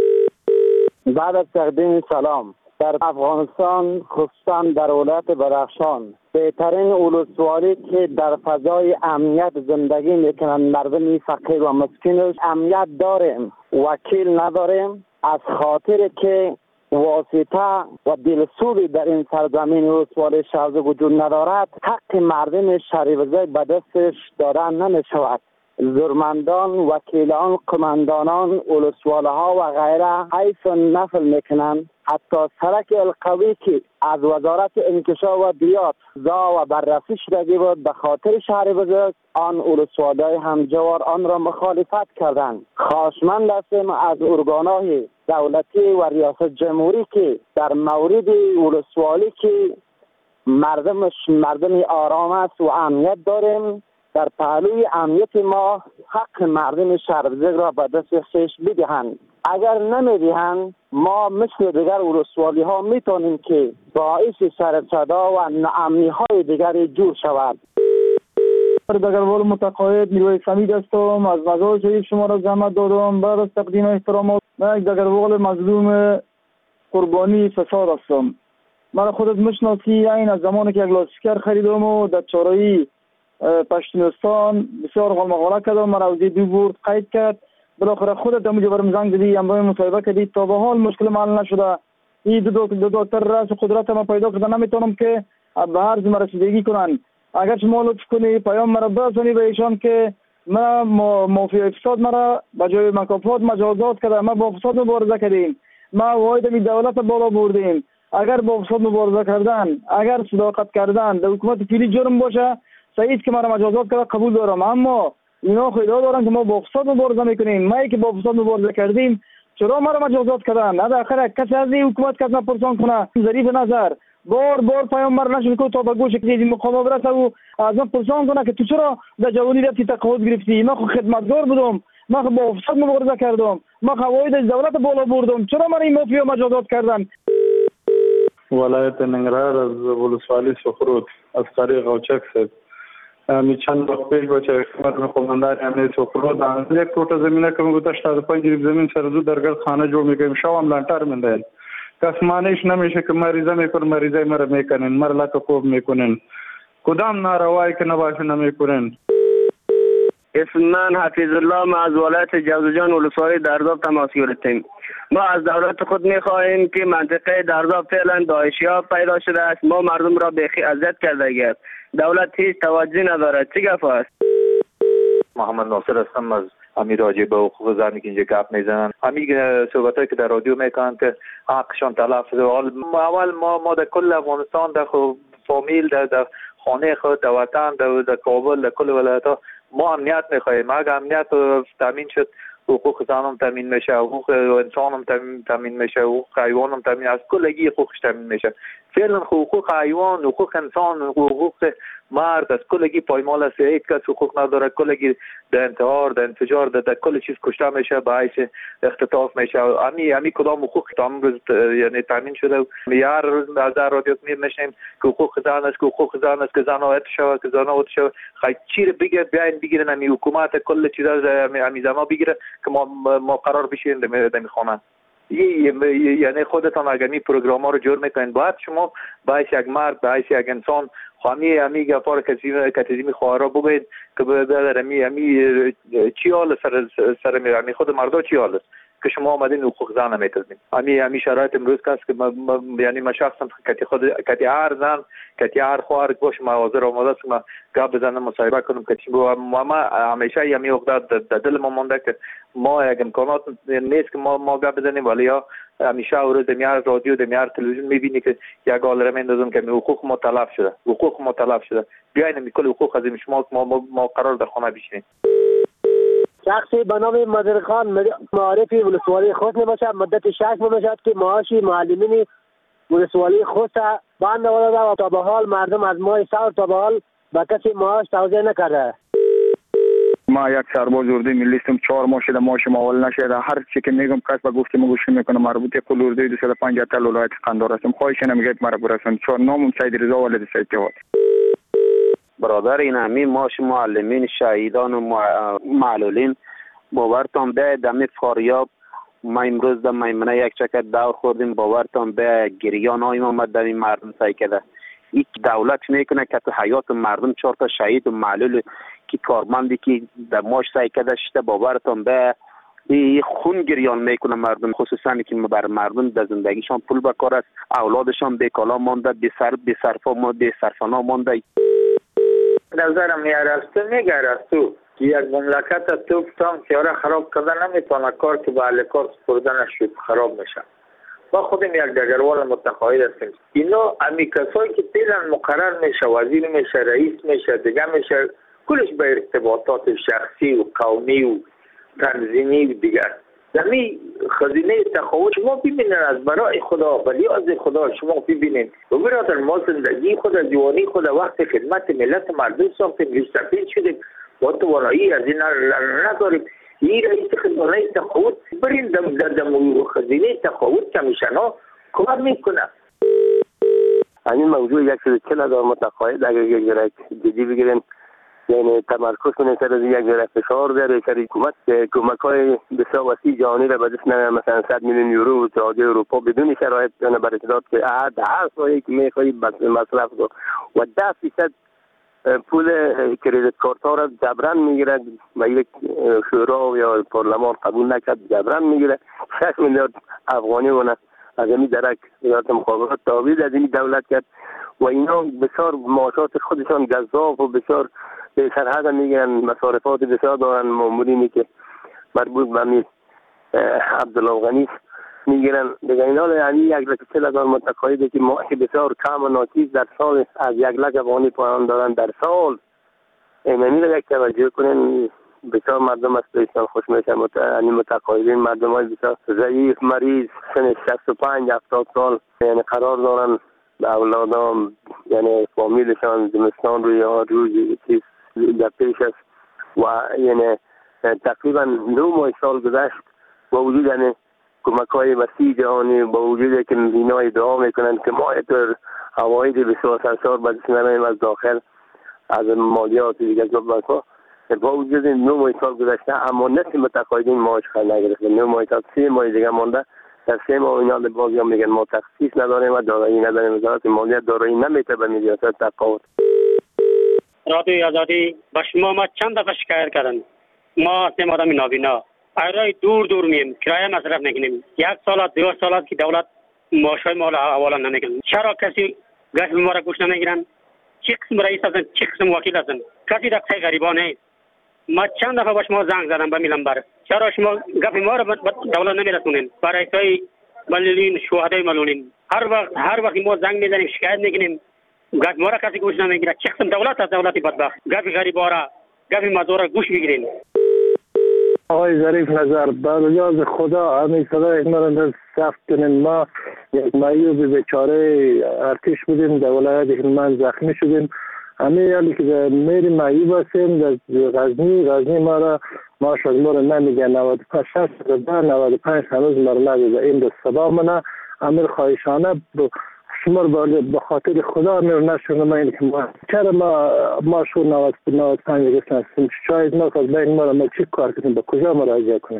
Speaker 13: بعد از تقدیم سلام، در افغانستان خصوصا در ولایت بدخشان بهترین ولسوالی که در فضای امنیت زندگی میکنن مردم فقیر و مسکینش امنیت داریم، وکیل نداریم، از خاطر که واسطه و دلسوزی در این سرزمین ولسوالی شهر وجود ندارد، حق مردم شهریورزی به دستش دادن نمیشود. زورمندان، وکیلان، قماندانان، ولسواله ها و غیره حیث نفل میکنند. حتی سرک القوی که از وزارت انکشاف و دیات زا و بررسی شدگی بود به خاطر شهر بزرگ، آن ولسواله همجوار آن را مخالفت کردند. خواهشمند هستیم از ارگانهای دولتی و ریاست جمهوری که در مورد ولسوالی که مردمش مردم آرام است و امنیت داریم، در پهلوی امنیت ما حق مردم شهر بزرگ را به دست خویش بدهند. اگر نمیدهند ما مثل دیگر ولسوالی ها میتونیم که باعث سرصدا و ناامنی های دیگری جور شود.
Speaker 22: دگربال متقاعد نیروی سمید هستم. از مزار شریف شما را زحمت دادم. بعد از تقدیم احترامات، من یک دگربال مظلوم قربانی فساد هستم. من خودت میشناسی، این از زمانی که یک لاسپیکر خریدم و در چهارراه پشتونستان بسیار غلمغاله کردم، مرا از دو برد قید کرد. بالاخره خودت در موجب برم زنگ زدی، امروز مصاحبه کردی، تا به حال مشکل حل نشده. این دو دکتر راز قدرت ما پیدا کردن، نمیتونم که به هر زمره رسیدگی کنن. اگر شما لطف کنی پیام مرا برسونی به ایشان که ما مافیا فساد مرا به جای مکافات مجازات کرده. ما با فساد مبارزه کردیم، ما واحد می دولت بالا بردیم. اگر با فساد مبارزه کردن، اگر صداقت کردن در حکومت فعلی جرم باشه، صحیح که مرا مجازات کرده قبول دارم. اما اینا خیلی دارن که ما با فساد مبارزه میکنیم. ما که با فساد مبارزه کردیم چرا مرا مجازات کردن؟ نه آخر کسی از این حکومت کس نپرسان کنه. ظریف نظر بار بار پیامبر نشد که تا به گوش که این مقام برسه و از من پرسان کنه که تو چرا در جوانی رفتی تقاعد گرفتی؟ ما خود خدمتگار بودم، ما خود با فساد مبارزه کردم، ما قواعد دولت بالا بردم، چرا مرا این مافیا مجازات کردن؟
Speaker 14: ولایت ننگرهار از ولسوالی سخرود از طریق قوچک سید می چند وقت پیش با چه خدمت قماندان امنیت سخرود از یک ټوټه زمینه کوم گذشته از پنج ریب زمین سر زو درگل خانه جوړ میکنیم شوام لانتر منده کس مانیش نمیشه که مریضه میکنن مریضه مرا میکنن مر لکه خوب میکنن کدام ناروایی که نباشه نمیکنن.
Speaker 9: اسم من حفیظ الله، ما از ولایت جوزجان ولسوالی درداب تماس گرفتیم. ما از دولت خود میخواهیم که منطقه درداب فعلا داعشی ها پیدا شده است، ما مردم را بیخی اذیت کرده است، دولت هیچ توجه ندارد. چه گپ است؟
Speaker 25: محمد ناصر هستم از
Speaker 2: همین راجع به حقوق زنی که اینجا گپ میزنن، همین صحبتایی که در رادیو میکنن که حقشان تلف شده. اول ما ما در کل افغانستان در فامیل در, در خانه خود در وطن در, در کابل در کل ولایت‌ها ما امنیت میخواهیم. اگر امنیت تامین شد حقوق زن هم تامین میشه، حقوق انسان هم تامین میشه، حقوق حیوان هم تامین، از کلگی حقوقش تامین میشه. فعلا حقوق حیوان، حقوق انسان، حقوق مرد از کلگی پایمال است. هیچ کس حقوق نداره. کلگی در انتحار، در انفجار، در کل چیز کشته میشه، باعث اختطاف میشه. امی امی کدام حقوق تمام روز یعنی تامین شده. هر روز از در رادیو میشنیم که حقوق زن است، که حقوق زن است، که زن ها شود، که زن ها شود. خیلی چیره بگیر بیاین بگیرن امی حکومت کل چیزا امی زن ها بگیره که ما ما قرار بشیم در میخوانن. یعنی خودتان اگر می پروگرام ها رو جور میکنین باید شما باعث یک مرد، باعث یک انسان خواهی همی گفار کتیزی خواهرها بگوید که بدر همی همی چی حال سر, سر میرمی خود مردا چی حال است که شما آمدین حقوق زن نمیتونید. همی همی شرایط امروز کس که ما یعنی ما شخصا کتی خود کتی هر زن کتی هر خواهر باشه ما حاضر آماده است ما گپ بزنم مصاحبه کنم کتی ما ما همیشه همی عقده در دل ما مونده که ما یک امکانات نیست که ما ما گپ بزنیم، ولی یا همیشه او روز دمیار رادیو دمیار تلویزیون میبینی که یک حال میندازن که حقوق ما تلف شده، حقوق ما تلف شده. بیاین میکل حقوق از شما ما ما قرار در خانه بشینیم.
Speaker 11: شخصی به نام مدیر خان معارفی ولسوالی خود نباشه، مدت شش ماه میشد که معاشی معلمین ولسوالی خود بند آورده و تا به حال مردم از ماه سال تا به حال به کسی معاش توزیع نکرده.
Speaker 21: ما یک سرباز اردوی ملی هستم. چهار ماه شده معاش ما اول نشده. هر چی که میگم کس به گفت ما گوش میکنه. مربوط کل اردوی دویست و پنجاه تا ولایت قندهار هستم. خواهش نمیگید مرا برسون. چهار نامم سید رضا ولد سید جواد.
Speaker 15: برادر این همین معاش معلمین شهیدان و معلولین باورتان به دم فاریاب ما امروز در میمنه یک چکر دور خوردیم. باورتان به گریان های آمد در این مردم سعی کرده. یک دولت میکنه که تو حیات مردم چهار تا شهید و معلول که کارمندی که در ماش سعی کرده شده باورتان به خون گریان میکنه مردم، خصوصا که بر مردم در زندگیشان پول بکار است، اولادشان بیکالا مانده، بی سر بی صرفا مانده، بی صرفانا مانده.
Speaker 16: نظرم میاره از تو میگره از تو که یک مملکت از تو کتام سیاره خراب کردن نمیتونه کار که به اهل کار سپردن شد خراب میشه. ما خودم یک دگروال متقاعد هستیم. اینا امی کسایی که پیلن مقرر میشه، وزیر میشه، رئیس میشه، دیگه میشه، کلش به ارتباطات شخصی و قومی و تنظیمی و دیگر. زمین خزینه تخوش شما ببینید از برای خدا ولی از خدا شما ببینید و برادر ما زندگی خود جوانی خود وقت خدمت ملت مردم ساختیم، مستفید شدیم و توانایی از این نداریم. این رئیس خزانه تخوت برین دم دم خزینه تخوت کمیشنا کمک میکنه.
Speaker 25: همین موضوع یک سوی چل هزار متقاعد اگر یک جرک جدی بگیرن یعنی تمرکز کنه سر یک جرک فشار داره سر حکومت کمک های بسیار وسیع جهانی را به دست نمیاره، مثلا صد میلیون یورو اتحادیه اروپا بدون شرایط کنه بر اعتداد که در هر ساحه‌ای که میخوایی مصرف کن و ده فیصد پول کریدیت کارت ها را جبران میگیره و یک شورا یا پارلمان قبول نکرد جبران میگیره. شش میلیارد افغانی ونه از این درک وزارت مخابرات تحویل از این دولت کرد و اینا بسیار معاشات خودشان گزاف و بسیار به سرحد میگیرن، مصارفات بسیار دارن. مامورینی که مربوط به می عبدالله غنی میگیرن دیگه اینا یعنی یک لک چل هزار متقاعدی که معاش بسیار کم و ناچیز در سال از یک لک افغانی پایان دارن در سال. ایمانی را یک توجه کنین بسیار مردم از پیشتان خوش میشن. یعنی متقاعدین مردم های بسیار ضعیف مریض سن شصت و پنج هفتاد سال یعنی قرار دارن به اولادام یعنی فامیلشان زمستان روی روی چیز در پیش است و یعنی تقریبا دو ماه سال گذشت با وجود یعنی کمک های وسیع جهانی با وجودی که اینا ادعا میکنن که ما اتر عواید بسیار سرشار به دست نمیم از داخل از مالیات دیگر جبه با وجود نو ماه سال گذشته اما نصف متقاعدین معاش خیلی نگرفته. نو ماه سال سه ماه دیگه مانده. در سه ماه اینا به بازی هم میگن ما تخصیص نداریم و دارایی نداریم. وزارت مالیات دارایی نمیته به میلیارد تقاعد.
Speaker 26: رادیوی آزادی با شما ما چند دفعه شکایت کردن. ما هستیم آدم نابینا. ایرای دور دور میم کرایه مصرف نکنیم. یک سال دو سال که دولت معاشای ما را حواله نمیکنه. چرا کسی گشت ما را گوش نمیگیرن؟ چه قسم رئیس هستن چه قسم وکیل هستن؟ کسی در پای غریبان نیست. ما چند دفعه با شما زنگ زدم به میلنبر، چرا شما گپ ما رو به دولت نمیرسونین؟ برای های ملولین، شهدای ملولین هر وقت هر وقت ما زنگ میزنیم شکایت میکنیم، گپ ما را کسی گوش نمیگیره. چه قسم دولت است؟ دولت بدبخت گپ غریبا را گپ مزور گوش میگیرین.
Speaker 1: آقای ظریف نظر بر نیاز خدا همین صدای ما را ثبت کنین. ما یک معیوب بیچاره ارتش بودیم در ولایت هلمند زخمی شدیم. همین یعنی که میری معیوب هستیم در غزنی غزنی ما را ما شد ما را نمیگه نود و پنج شصت نود و پنج هنوز ما را نگیده. این دو سبا منه امیر خواهشانه شما به خاطر خدا امیر نشونه ما این که ما چرا ما ما شو نود و پنج گفتیم شاید ما که بین ما را ما چی کار کنیم به کجا مراجعه کنیم.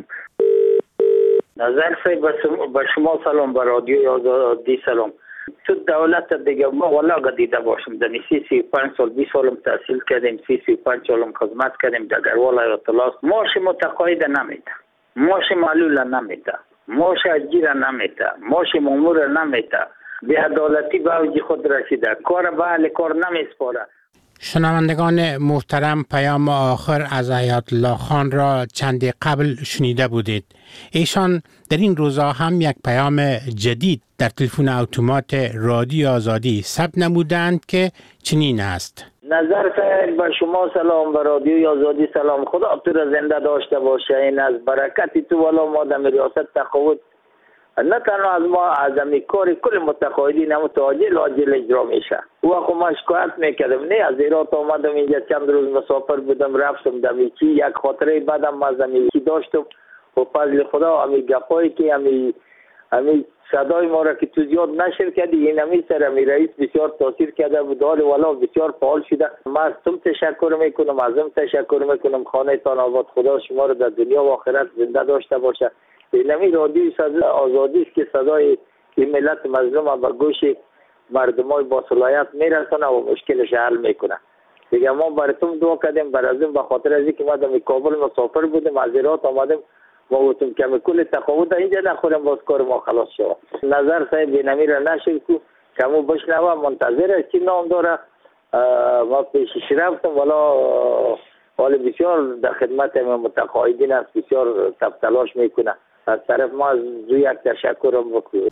Speaker 16: نظر صاحب با شما سلام، با رادیو آزادی سلام. تو دولت دیگه ما والا دیده باشم در سی سی پنج سال بیست سالم تحصیل کردیم، سی سی پنج سالم خدمت کردیم در گروال اطلاعات. ماش متقاعد نمیده، ماش معلول نمیده، ماش اجیر نمیده، ماش مامور نمیده. به عدالتی به اوج خود رسیده، کار به اهل کار نمیسپاره.
Speaker 19: شنوندگان محترم، پیام آخر از آیت الله خان را چند قبل شنیده بودید. ایشان در این روزها هم یک پیام جدید در تلفن اتومات رادیو آزادی ثبت نمودند که چنین است:
Speaker 16: نظر صاحب با شما سلام، و رادیو آزادی سلام. خدا تو را زنده داشته باشه. این از برکتی تو والا ما در ریاست تقاعد نه تنها از ما اعظمی کاری کل متقاعدین هم متعاجل عاجل اجرا میشه. او خب ما شکایت میکردم، نه از ایران آمدم اینجا چند روز مسافر بودم رفتم دمیچی، یک خاطره بعدم از دمیچی داشتم و فضل خدا همی گپایی که همی همی صدای ما را که تو زیاد نشر کردی، این همی سر همی رئیس بسیار تاثیر کرده بود، حال والا بسیار فعال شده. ما از تم تشکر میکنم، ازم تشکر میکنم. خانه تان آباد، خدا شما را در دنیا و آخرت زنده داشته باشه. اینمی رادیو آزادی است که صدای این ملت مظلوم به گوش مردمای با صلاحیت میرسونه و مشکلش حل میکنه. دیگه ما براتون دعا کردیم، برازم به خاطر از اینکه ما در کابل مسافر بودیم، از ایران آمدیم، ما گفتیم که کل تقاعد اینجا نخوریم باز کار ما خلاص شد. نظر صاحب اینمی را نشد که کمو بشنوه، منتظر است که نام داره. ما پیشش رفتم والا حال بسیار در خدمت متقاعدین است، بسیار تب تلاش میکنه. از طرف ما از روی یک تشکرم بکنیم.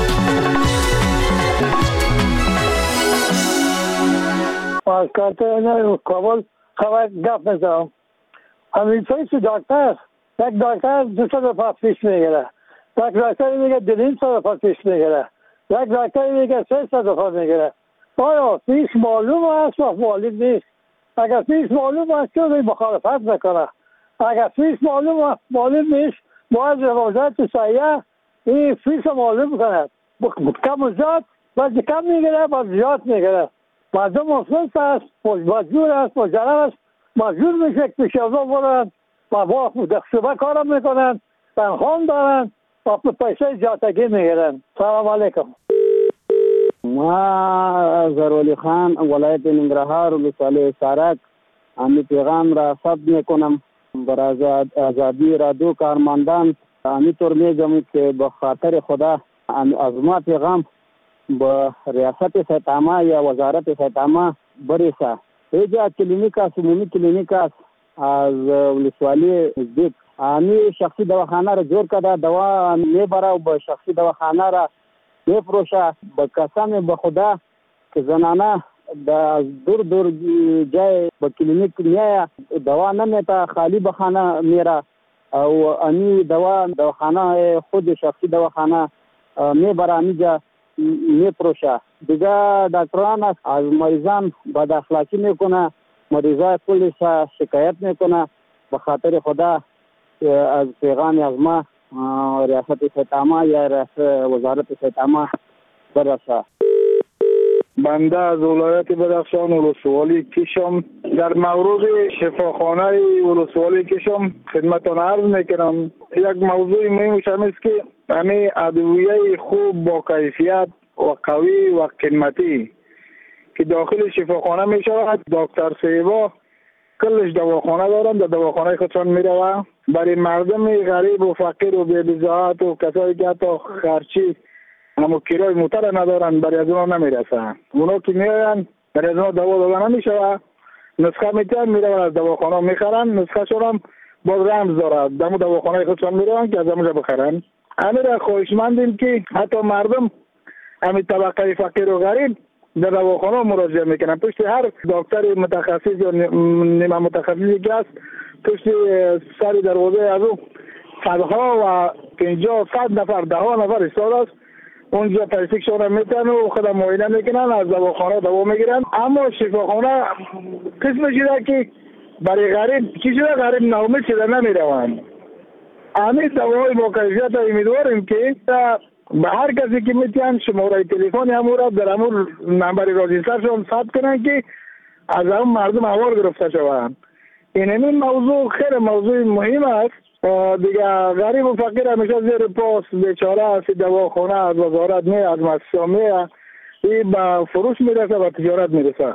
Speaker 18: از کارتر کابل خبر گفت میزنم. همین فیس دکتر یک دکتر دو سال پس پیش میگیره، یک دکتر میگه دو سال پس پیش میگیره، یک دکتر میگه سه سال پس میگیره. آیا پیش معلوم است و معلوم نیست؟ اگر پیش معلوم است که مخالفت میکنه، اگر پیش معلوم است معلوم نیست باید وزارت صحیح این فیس معلوم کند. کم و زیاد باید کم میگیره باید زیاد میگیره. مردم مفلس است، مجبور است، مجرم است، مجبور میشه که پیشازا برن و با دخشبه کارم میکنن، تنخوان دارن و پیسه جاتگی میگیرن. سلام علیکم.
Speaker 5: ما زرولی خان ولایت ننگرهار ولسوالی سارک امی پیغام را ثبت میکنم برای آزادی رادیو کارمندان. همینطور میگم که به خاطر خدا از ما پیغام به ریاست سیتاما یا وزارت سیتاما بریسه. اینجا کلینیک است، عمومی کلینیک است از ولسوالی نزدیک. امی شخصی دواخانه را جور کرده، دوا میبره و به شخصی دواخانه را میفروشه. به قسم به خدا که زنانه از دور دور جای به کلینیک میایه، دوا نمیته، خالی به خانه میره او امی دوا دواخانه خود شخصی دواخانه میبره امیجا میفروشه. دیگه دکتران از مریضان بد اخلاقی میکنه، مریضای پولیس شکایت میکنه. به خاطر خدا از پیغام از ما ریاست سیتاما یا ریاست وزارت سیتاما برسه.
Speaker 1: بنده از ولایت بدخشان ولسوالی کشم در مورد شفاخانه ولسوالی کشم خدمتان عرض میکنم. یک موضوع مهمش است که همه ادویه خوب با کیفیت و قوی و قیمتی که داخل شفاخانه می شود، دکتر سیبا کلش دواخانه دارن، در دواخانه خودشان می روند. برای مردم غریب و فقیر و بی‌بضاعت و کسایی که حتی خرچی اما کرای موتر ندارن برای از اونا نمی رسن. اونا که می آین برای از اونا دوا داده نمی شود.
Speaker 18: نسخه میتن میرن از دواخانه میخرن، نسخه شون هم باز رمز داره، دمو دواخانه خودشون میرن که از همونجا بخرن. امیر خواهشمندیم که حتی مردم همین طبقه فقیر و غریب در دواخانه مراجعه میکنن، پشت هر دکتر متخصص یا نیمه متخصصی که هست پشت سر دروازه از اون صدها و پنجاه صد نفر ده ها نفر استاد است، اونجا پیسکشون میتن و خودم معاینه میکنن، از دواخانه دوا میگیرن. اما شفاخانه قسم شده که برای غریب چی شده، غریب ناامید شده نمیروند. همین دوای با کیفیت امیدواریم که به هر کسی که میتونن شماره تلفن همون در همون نمبر راجسترشون ثبت کنن که از همون مردم احوال گرفته شوند. این همین موضوع خیلی موضوع مهم است. دیگه غریب و فقیر همیشه زیر پاس بیچاره است، دواخانه از وزارت نه، از مؤسسه نه، این به فروش میرسه و تجارت میرسه.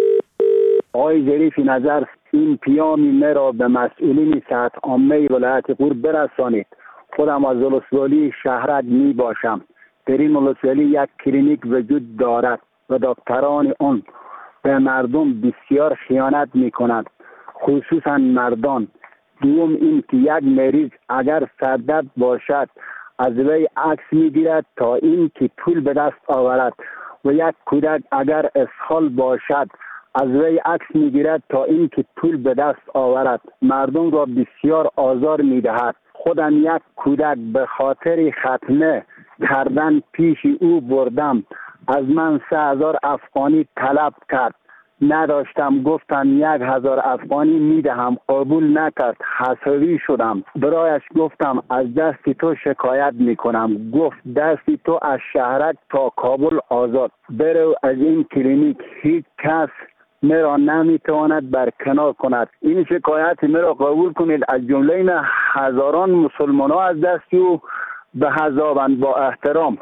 Speaker 5: آقای ظریفی نظر این پیامی مرا به مسئولین صحت عامه ولایت غور برسانید. خودم از ولسوالی شهرک می باشم. در این ولسوالی یک کلینیک وجود دارد و دکتران آن به مردم بسیار خیانت می کند، خصوصا مردان. دوم این که یک مریض اگر سردرد باشد از وی عکس می گیرد تا این که پول به دست آورد و یک کودک اگر اسهال باشد از وی عکس می گیرد تا این که پول به دست آورد. مردم را بسیار آزار می دهد. خودم یک کودک به خاطر ختنه کردن پیش او بردم، از من سه هزار افغانی طلب کرد، نداشتم، گفتم یک هزار افغانی میدهم، قبول نکرد، حسابی شدم. برایش گفتم از دست تو شکایت میکنم، گفت دست تو از شهرک تا کابل آزاد، برو از این کلینیک، هیچ کس مرا نمیتواند برکنار کند. این شکایت مرا قبول کنید. از جمله این هزاران مسلمان ها از دستی او به حذابند. با احترام.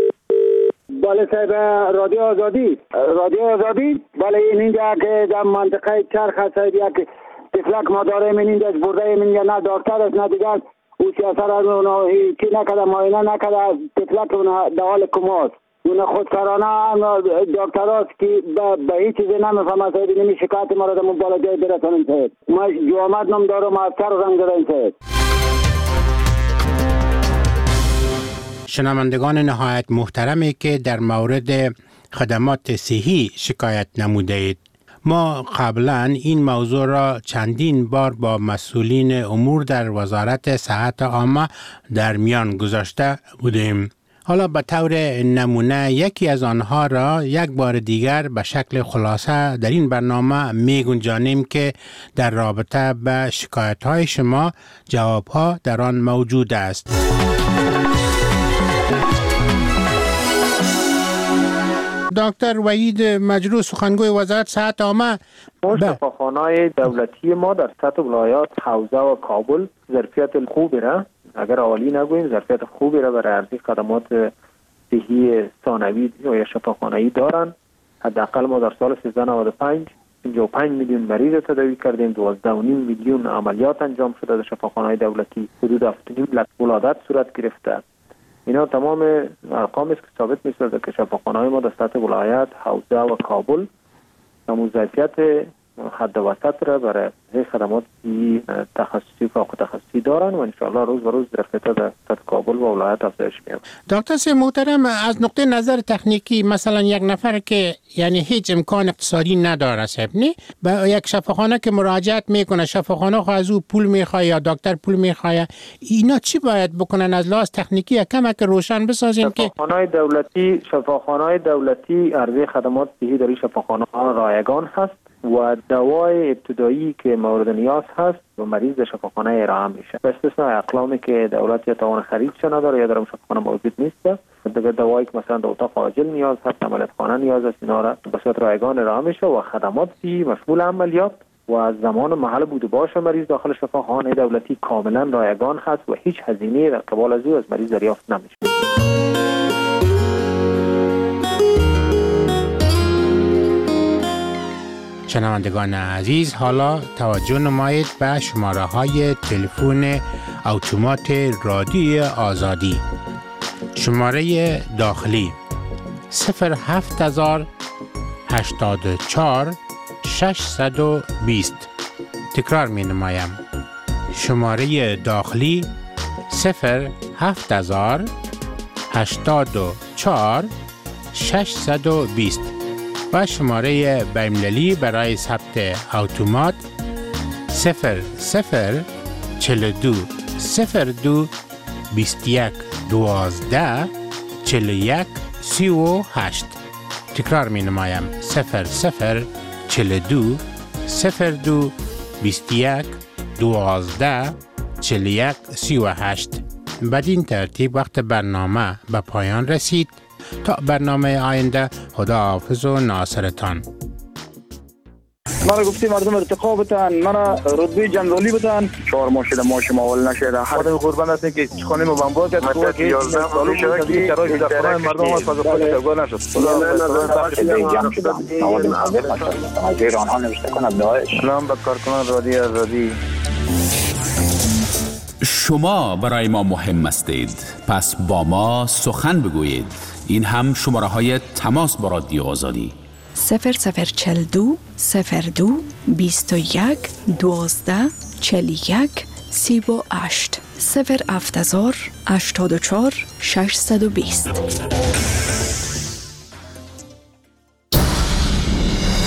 Speaker 13: بله صاحب، رادیو آزادی رادیو آزادی بله، این اینجا که در منطقه چرخ هست صاحب، یک تفلک ما داریم، این اینجا برده ایم، اینجا نه دکتر است نه دیگر، او سیاست را چی نکده، معاینه نکده، تفلک در حال کماست، اون خودسرانه دکتر است که به هیچ چیزی نمیفهمه صاحب. نمی شکایت ما را در بالا جای برسانیم صاحب. ما جوامت نم دارم، از سر رنگ داریم صاحب.
Speaker 19: شنوندگان نهایت محترمی که در مورد خدمات صحی شکایت نموده اید، ما قبلا این موضوع را چندین بار با مسئولین امور در وزارت صحت عامه در میان گذاشته بودیم. حالا به طور نمونه یکی از آنها را یک بار دیگر به شکل خلاصه در این برنامه می گنجانیم که در رابطه به شکایت های شما جوابها در آن موجود است. دکتر وحید مجروح، سخنگوی وزارت صحت عامه،
Speaker 3: شفاخانه‌های دولتی ما در سطح ولایات حوزه و کابل ظرفیت خوبی را، اگر عالی نگوییم ظرفیت خوبی را برای ارزی خدمات صحی ثانوی یا شفاخانه‌ای دارند. حداقل ما در سال سیزده نود و پنج پنجاه و پنج میلیون مریض تداوی کردیم، دوازده و نیم میلیون عملیات انجام شده در شفاخانه‌های دولتی، حدود هفت و نیم لک ولادت صورت گرفته. اینا تمام ارقام است که ثابت می‌سازد که شفاخانه‌های ما در سطح ولایت، حوزه و کابل همون ظرفیت حد وسط را برای خدمات تخصصی و فوق تخصصی دارن و انشاءالله روز به روز ظرفیت در سطح کابل و ولایت افزایش می‌یابد.
Speaker 19: دکتر سی محترم، از نقطه نظر تکنیکی مثلا یک نفر که یعنی هیچ امکان اقتصادی نداره صاحب، نه به یک شفاخانه که مراجعت میکنه، شفاخانه خو از او پول میخواد یا دکتر پول میخواد، اینا چی باید بکنن از لحاظ تکنیکی کمک روشن بسازیم که
Speaker 3: شفاخانه‌های دولتی شفاخانه‌های دولتی عرضه خدمات صحی در این شفاخانه‌ها رایگان هست و دوای ابتدایی که مورد نیاز هست و مریض در شفاخانه ارائه میشه، به استثنای اقلامی که دولت یا توان خریدش نداره یا در شفاخانه موجود نیست. دیگه دوایی که مثلا در اتاق عاجل نیاز هست، عملیات خانه نیاز است، اینا را به صورت رایگان ارائه میشه و خدمات صحی مشمول عملیات و از زمان محل بود و باش مریض داخل شفاخانه دولتی کاملا رایگان هست و هیچ هزینه در قبال از او از مریض دریافت نمیشه.
Speaker 19: شنوندگان عزیز، حالا توجه نمایید به شماره های تلفن اتومات رادیوی آزادی. شماره داخلی صفر هفت هزار هشتاد و چهار ششصد و بیست. تکرار می نمایم. شماره داخلی صفر هفت هزار هشتاد و چهار ششصد و بیست و شماره بین‌المللی برای ثبت اتومات صفر صفر چهل و دو صفر دو بیست و یک دوازده چهل و یک سی و هشت. تکرار می نمایم. صفر صفر چهل و دو صفر دو بیست و یک دوازده چهل و یک سی و هشت. بدین ترتیب وقت برنامه به پایان رسید. تا برنامه آینده، خدا حافظ و ناصرتان.
Speaker 22: مرا گفتی مردم ارتقا بتن، مرا رتبه جنرالی بتن.
Speaker 21: چهار ماه شده ماه شما اول نشده.
Speaker 22: خدا قربان هستیم که خانه ما بمبار کرد.
Speaker 21: مدت
Speaker 22: که
Speaker 21: یازده ماه شده که
Speaker 22: شرایط در خانه مردم از فضا خود افغان نشد.
Speaker 4: از ایران ها نوشته کنم داعش.
Speaker 21: سلام به کارکنان رادیو آزادی.
Speaker 6: شما برای ما مهم هستید، پس با ما سخن بگویید. این هم شماره های تماس با رادیو آزادی
Speaker 10: صفر صفر چل دو صفر دو بیست و یک دوازده چل یک سی و هشت صفر هفت هزار هشتاد و چهار ششصد و بیست.